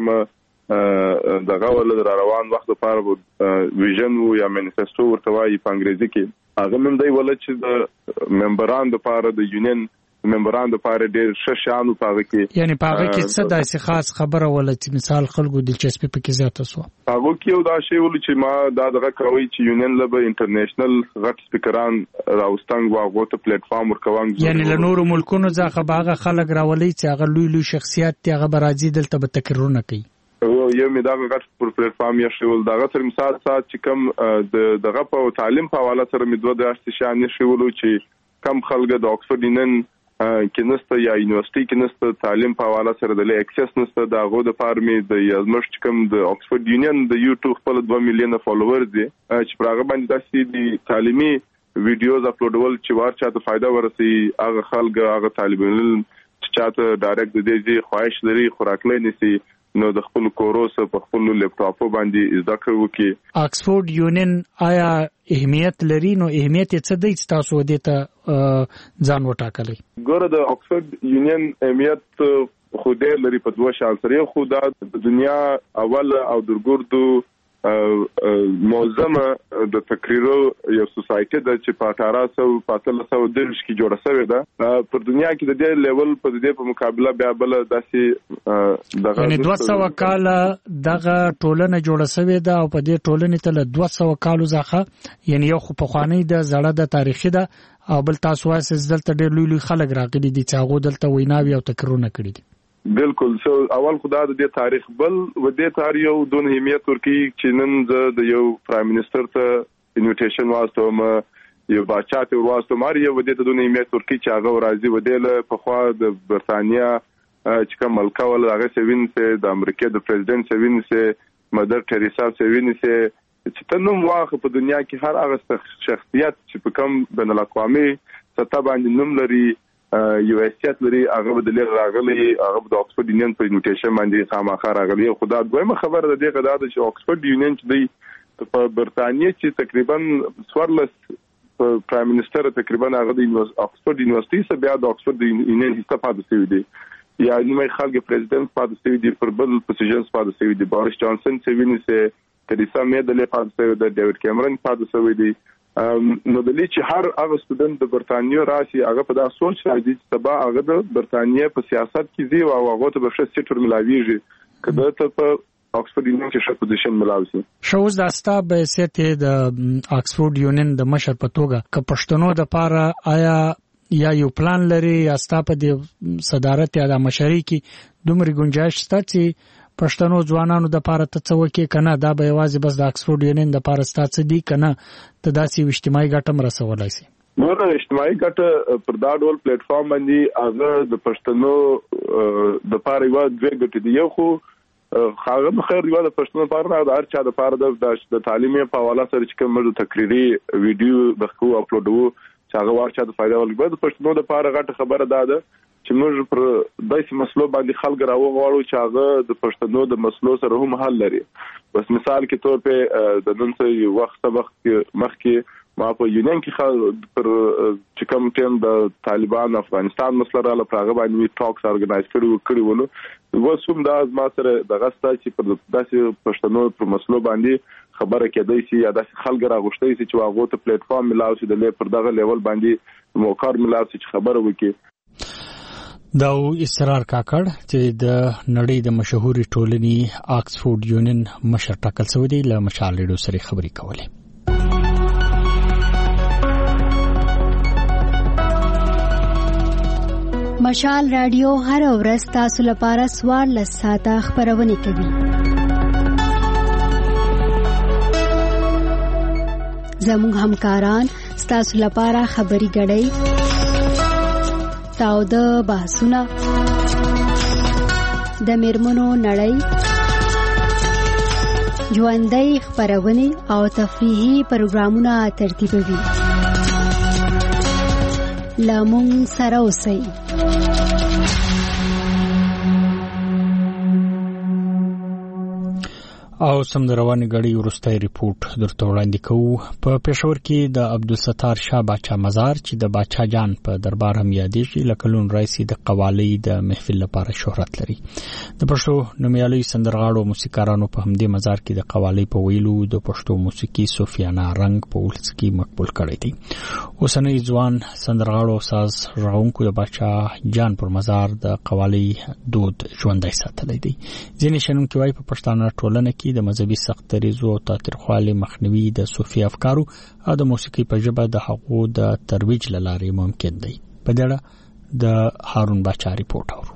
K: کوم دغه ول را روان وخت لپاره ویژن یا مانیفستو ورته وایي په انګریزي کې هغه من دی ول چې د ممبران لپاره د یونین ممبران د پاره ډېر ښه شانو پاره کې
L: یعنی پاره کې څه داسې خاص خبره ولا چې مثال خلکو دلچسپي پکې زیاته شو.
K: هغه کې یو دا شی ول چې ما دا دغه کوي چې یونین لبه انټرنیشنل غټ سپیکران راوستنګ واغو ته پلیټ فارم ورکوان
L: یعنی له نورو ملکونو ځخه باغه خلک راولي چې هغه لوی لوی شخصیت ته هغه برازي دلته به تکررونه کوي.
K: یو می دا غټ پر پلیټ فارم یې شول دا غټ مثال سات چې کوم د دغه په تعلیم په حواله سره می دوه درس شان شول چې کم خلک د آکسفورد یونین کې نسته یا یونیورسيټي کې نسته تعلیم په حواله سره د اکسس نسته دا غو د فارمي د یازمش کوم د آکسفورد یونین د یوټیوب خپل دوه میلیونه فالوورز دي چې پر هغه باندې داسې دي تعلیمي ویډیوز اپلوډول چې ورچا ته فائدہ ورسي هغه خلک هغه طالب علم چې چاته ډایرکټ د دې خواهش لري خوراکلې نسی نو د خپل کوروس په خپل لپټاپ باندې زده کوي کې
L: آکسفورد یونین آیا اهمیت لري نو اهمیت څه دی تاسو دې ته ځان وټاکلی؟
K: ګوره د آکسفورد یونین اهمیت خو ډېر لري په دوه شان سره. خو د دنیا اول او درګردو موزمه د تقریرو یو سوسایټي د چې په اټھارہ سو پاتل سو درش کې جوړه شوې ده په دنیا کې د دې لیول په دې په مقابله بیا بل داسې دغه
L: یعنی دوه سوه کال دغه ټولنه جوړه شوې ده او په دې ټولنې ته له دوه سوه کالو ځخه یعنی یو خو په خوانی د زړه د تاریخي ده او بل تاسو واسه دلته ډېر لوی لوی خلک راغلي دي چې هغه دلته ویناوي او تکررونه کړی دي.
K: بالکل سو اول خدا د دې تاریخ بل و دې تاریخ یو دون اهمیت ورکی چې نن د یو پرایم منسٹر ته انویټیشن واسطه یو باچا ته ورواستو ماری یو د دونه ایمه ترکی چې هغه راځي ودل په خوا د برتانیا چې کوم ملکه ول هغه سوین سه د امریکا د پریزیدنت سوین سه مدر ټریسا سوین سه چې تنوم واخ په دنیا کې هر هغه شخصیت چې په کوم بین الاقوامي سطح باندې نوم لري یو حیثیت لري هغه د لږ راغلي هغه د اکسفورد یونین په انویټیشن باندې خامخا راغلي خدا دویمه خبره ده دغه د چې اکسفورد یونین چې دی په برتانیې چې تقریبا سوارلس پرایم منسٹر تقریبا هغه د اکسفورد یونیورسيټي څخه بیا د اکسفورد یونین حصہ پاتې شوی دی یا نیمه خلک پریزیدنت پاتې شوی دی پر بل پوزیشنز پاتې شوی دی بوریس جانسن چې ویني سه تریسا مې د لې پاتې شوی دی ډیوډ کیمرون پاتې شوی دی نو د لې چې هر هغه سټوډنټ د برتانیې راشي هغه په دا سوچ راځي چې سبا هغه د برتانیې په سیاست کې دی او هغه ته به ښه سیټر ملاويږي کله ته په اکسفورد یونین کې ښه پوزیشن ملاوي
L: شوز د استاب به سیته د اکسفورد یونین د مشر په توګه ک پښتنو د پاره آیا یا یو پلان لري یا استاب د صدارت یا د مشرۍ کې دومره گنجائش شته چې پښتنو ځوانانو د پاره ته څوکې کنه دا به یوازې بس د اکسفورد یونین د پاره ستاسو دی کنه ته داسې اجتماعي ګټم رسولای شي
K: نو د اجتماعي ګټه پر دا ډول پلیټ فارم باندې هغه د پښتنو د پاره یو دوه ګټې دی یو خو خاغه خیر یو د پښتنو لپاره د هر چا د پاره د تعلیمي په حواله سره چې کوم تقریری ویډیو د خو اپلوډو چې هغه ورچا د فائدہ ولګي د پښتنو لپاره غټه خبره ده چې موږ پر داسې مسلو باندې خلک راوغواړو چې هغه د پښتنو د مسلو سره هم حل لري بس مثال کې تور په د نن څه وخت سبق مخکې ما په یونین کې پر چې کوم ټیم د طالبان افغانستان مسله را لپاره باندې ټاکس ارګنایز کړو کړی ولو وسوم دا ما سره د غستا چې پر داسې پښتنو پر مسلو باندې خبره کېدای شي یا داسې خلک راغوښتي چې واغو ته پلیټ فارم ملاو شي د لې پر دغه لیول باندې موکار ملاو شي چې خبره وکړي
L: دا اسرار کاکړ چې د نړۍ د مشهوري ټولنې اکسفورد یونین مشر ټاکل شوی دی له مشال ریډیو سره خبري کولې
M: مشال رادیو هر ورځ تاسو لپاره سوار لساته خبرونه کوي زموږ همکاران تاسو لپاره خبري غړي تاو د بحثونه د میرمنو نړۍ ژوندۍ خبرونه او تفریحي پروګرامونه ترتیبوي لامون سره اوسئ
L: او سم رواني غړي ورستای ریپورت درته وړاندې کوو په پېښور کې د عبدالستار شاه باچا مزار چې د باچا جان په دربار هم یادېږي لکلون رئیس د قوالی د محفل لپاره شهرت لري د پښتو نومیالي سندرغاړو موسیقارانو په همدې مزار کې د قوالی په ویلو د پښتو موسیقي صوفیانه رنگ په ولس کې مقبول کړی دی اوسنۍ ځوان سندرغاړو ساز راونکو د باچا جان پر مزار د قوالی دود ژوندۍ ساتلی دی ځینې شنونکي وايي په پښتانه ټولنه کې د مذهبي سختریزو او تاریخوالي مخنیوي د صوفي افکارو او د موسیقي په ژبه د حقوق د ترویج لاري ممکن دی په دې اړه د هارون باچا ریپورت اورو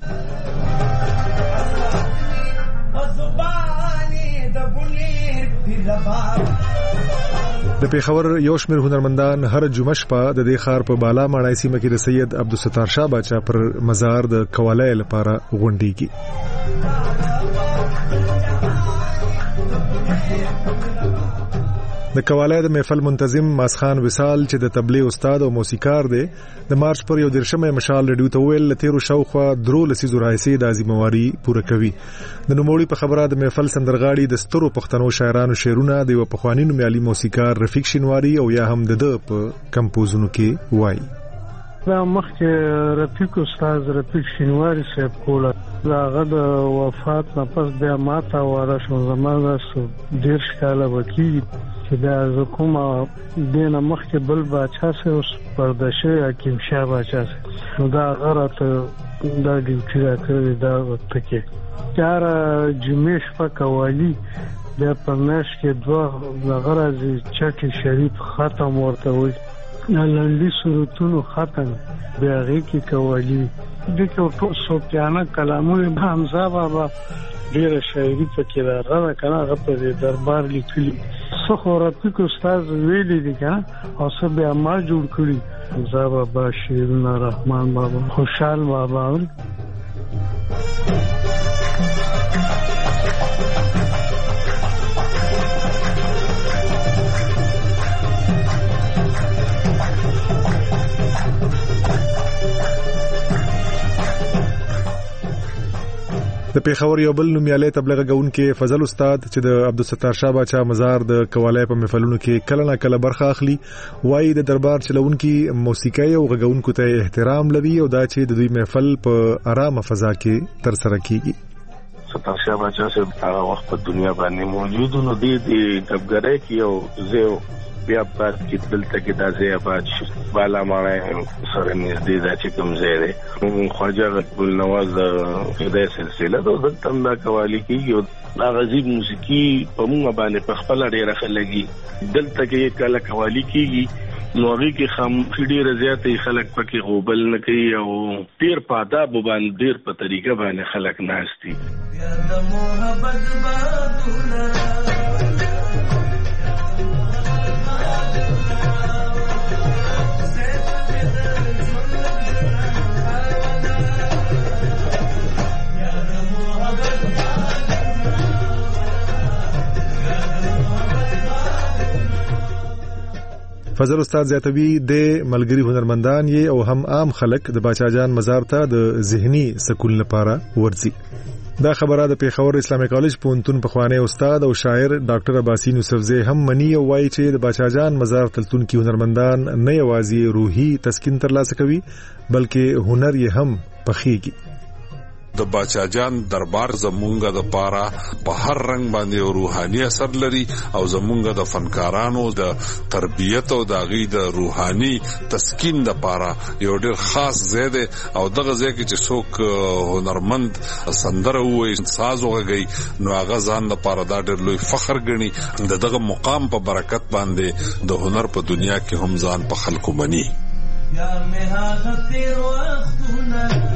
C: د پیښور یو شمېر هنرمندان هر جمعه شپه د دې ښار په بالا ماڼۍ سیمه کې د سید عبدالستار شاه باچا پر مزار د قوالۍ لپاره غونډېږي د قوالی د محفل منتظم ماسخان وصال چې د تبلیغ استاد او موسیقار دی د مارچ پر یو درشمه مشال ریډیو ته ویل لتیرو شاوخوا درو لسیزو راځي د ازمواري پوره کوي د نوموړي په خبره د محفل سندرغاړي د سترو پښتنو شاعرانو شعرونه د یو پخوانی نومیالي موسیقار رفیق شینواری او یا هم د په کمپوزونو کې وایي
N: دا مخکې رفیق استاد رفیق شینواری صاحب کوله هغه د وفات نه پس بیا ماته واره شو زمانه ډېر کاله وکړي چې دا کومه دینه مخکې بل باچا سه اوس پردشه حکیم شاه باچا نو دا غره دا ډیوټي راکړي دا وکړي چار جمعې شپه قوالی د پرناش کې دوه غرض چکه شریف ختم ورته وي لاندې صورتونو ختم بیا غي قوالی د ټول صوفیانه کلامونه حمزه بابا ډیره شاعري پکې راغله کنه هغه په دربار لیکلي څه خو رفیق استاد ویلي دي کنه او څه بیا ما جوړ کړی زه بابا شیرونه رحمان بابا خوشحال بابا
C: د پیښور یو بل نومیالی تبلیغ کوونکی فضل استاد چې د عبدالستار شاه باچا مزار د قوالی په محفلونو کې کله نه کله برخه اخلي وایي د دربار چلونکي موسیقي او غږونکو ته احترام لري او دا چې د دوی محفل په آرامه فضا کې ترسره کیږي.
O: ستار شاه باچا صاحب هغه وخت په دنیا باندې موجود نو دی د دبګرۍ کې او زه بیا په کې دلته کې د ځای آباد شو بالا مانه سره نږدې دا چې کوم ځای دی خواجه ګل نواز د سلسله د دلته دا قوالی کېږي دا غزيب موسیقي په موږ باندې په خپل ډیره خلګي دلته کې کله قوالی کېږي نو هغه کې خاموشي ډیره زیاتې خلک پکې غوبل نه کوي او ډیر په آداب باندې ډیر په طریقه باندې خلک ناشتي یا د محبت بادونه
C: فضل استاد زیاتوی د ملګری هنرمندان یې او هم عام خلک د باچا جان مزار ته د ذهني سکون لپاره ورځي. دا خبره د پیښور اسلامي کالج پونتون پخوانی استاد او شاعر ډاکټر عباسی یوسفزی هم منی او وایي چې د باچا جان مزار تلتون کې هنرمندان نه یوازې روحي تسکین ترلاسه کوي بلکې هنر یې هم پخېږي.
Q: د باچا جان دربار زمونږه د پاره په هر رنگ باندې روحاني اثر لري او زمونږه د فنکارانو د تربیت او د غي د روحاني تسکین د پاره یو ډېر خاص ځای دی او دغه ځای کې چې څوک هنرمند سندره وایي ساز وغږي نو هغه ځان د پاره دا ډېر لوی فخر ګڼي د دغه مقام په برکت باندې د هنر په دنیا کې هم ځان په خلکو مني. یا مه هغه تیر وختونه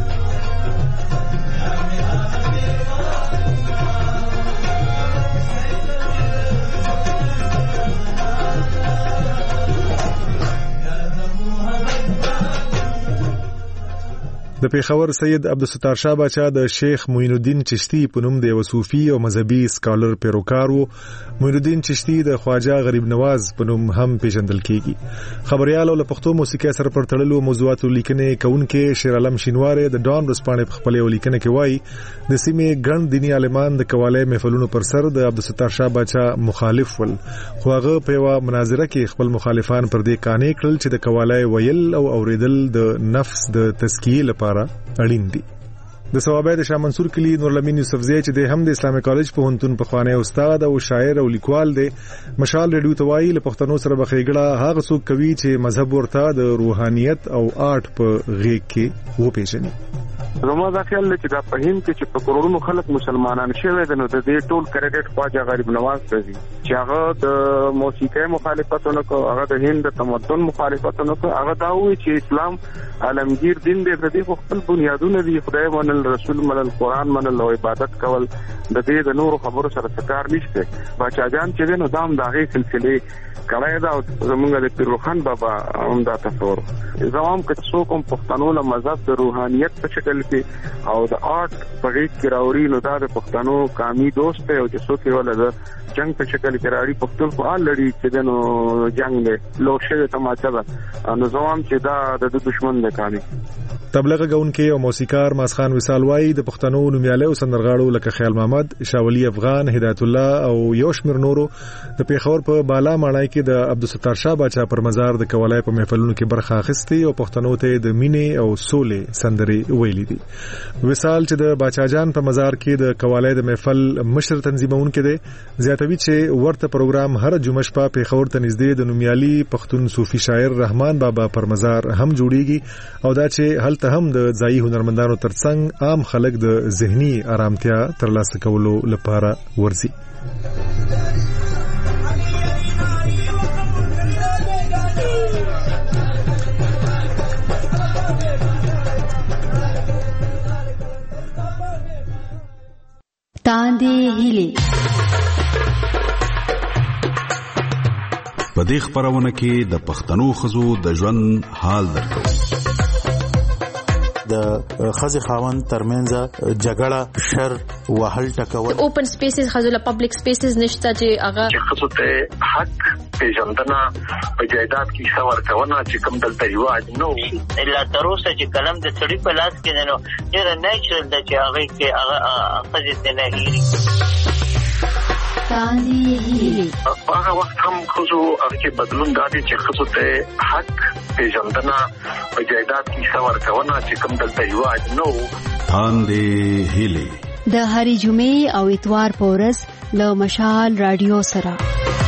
Q: د پیښور سید عبدالستار شاه باچا د شیخ معین الدین چشتی په نوم د یو صوفي او مذهبي سکالر پیروکار وو. معین الدین چشتی د خواجه غریب نواز په نوم هم پیژندل کیږي. خبريال او پښتو موسیقي سره پرتړلو موضوعاتو لیکنې کوونکې شیر عالم شینواره د ډان رسپانې په خپل لیکنه کې وایي د سیمې ګڼ دینی عالمان د قوالی محفلونو پر سر د عبدالستار شاه باچا مخالف ول خو هغه په یو مناظره کې خپل مخالفان پر دې قانع کړل چې د قوالی ویل او اوریدل د نفس د تزکیه لپاره اړین دي. د ثوابه د شاه منصور کلی نورالامین یوسفزی چې د هم د اسلامي کالج په هنتون پخوانی استاد او شاعر او لیکوال دی مشال ریډیو توای له پښتنو سره بخېګړه هغه څوک کوي چې مذهب ورته د روحانيت او آرټ په غېږ کې و پیژني.
R: زما دا خیال دی چې دا په هند کې چې په کروڑونو خلک مسلمانان شوي دي نو د دې ټول کریډټ خواجه غریب نواز ته دي چې هغه د موسیقي مخالفت نه کو هغه د هند د تمدن مخالفت نه کو هغه دا وایي چې اسلام عالمگیر دین دی د دې خپل بنیادونه دي خدای منل رسول منل قران منل او عبادت کول د دې د نور خبرو سره څکار نشته. باچا جان چې نو دام داغه سلسله کړای دا زمونږ د پیروخان بابا هم دا تصور زمام که څوک هم پښتنو له مذهب د روحانيت په شکل کې او د آرټ په غیږ کې راوړي نو دا د پښتنو قومي دوست دی او چې څوک یې ولر جنگ په شکل کې راوړي پښتون خو آل لري چې دنو جنگ دی لوټ شوی تماچا ده نو زمام چې دا د دشمن دی کامي.
C: تبلیغ کوونکی او موسیقار ماسخان وصال وای د پښتنو نومیاله او سندرغاړو لکه خیال محمد، شاولی افغان، هدایت الله او یوشمیر نورو د پیښور په بالا ماڼۍ کې د عبدالستار شاه باچا پر مزار د قوالی په محفلونو کې برخه اخیستي او پښتنو ته د مینې او سولې سندرې ویلي دي. وصال چې د باچا جان په مزار کې د قوالی د محفل مشر تنظیمونکو دی زیاتوي چې ورته پروګرام هر جمعه شپه پیښور ته نږدې د نومیالي پښتون صوفي شاعر رحمان بابا پر مزار هم جوړیږي او دا چې هلته هم د ځایي هنرمندانو ترڅنګ عام خلک د ذهني آرامتیا ترلاسه کولو لپاره ورځي.
M: تاندې هیلې
S: په دې خبرونه کې د پښتنو خزو د ژوند حال درکو.
U: د خزي خاوند ترمنځ جګړه شر وهل ټکول
V: اوپن سپیسز خزو له پبلک سپیسز نشته چې هغه
W: چې خزو ته حق پیژندنه په جایداد کې څور کونه چې کوم دلته یواد نو الا تر اوسه چې کلم د سړي په لاس کې نو ډېر نیچرل د چې هغه کې هغه خزي ته نه هېري
M: تاندي هیلي
W: هغه وخت هم خزو هغه بدلون دادي چې خزو ته حق پیژندنه په جایداد کې څور کونه چې کوم دلته یواد نو
S: تاندي هیلي
M: د هری جمعې او اتوار پورز له مشال رادیو سره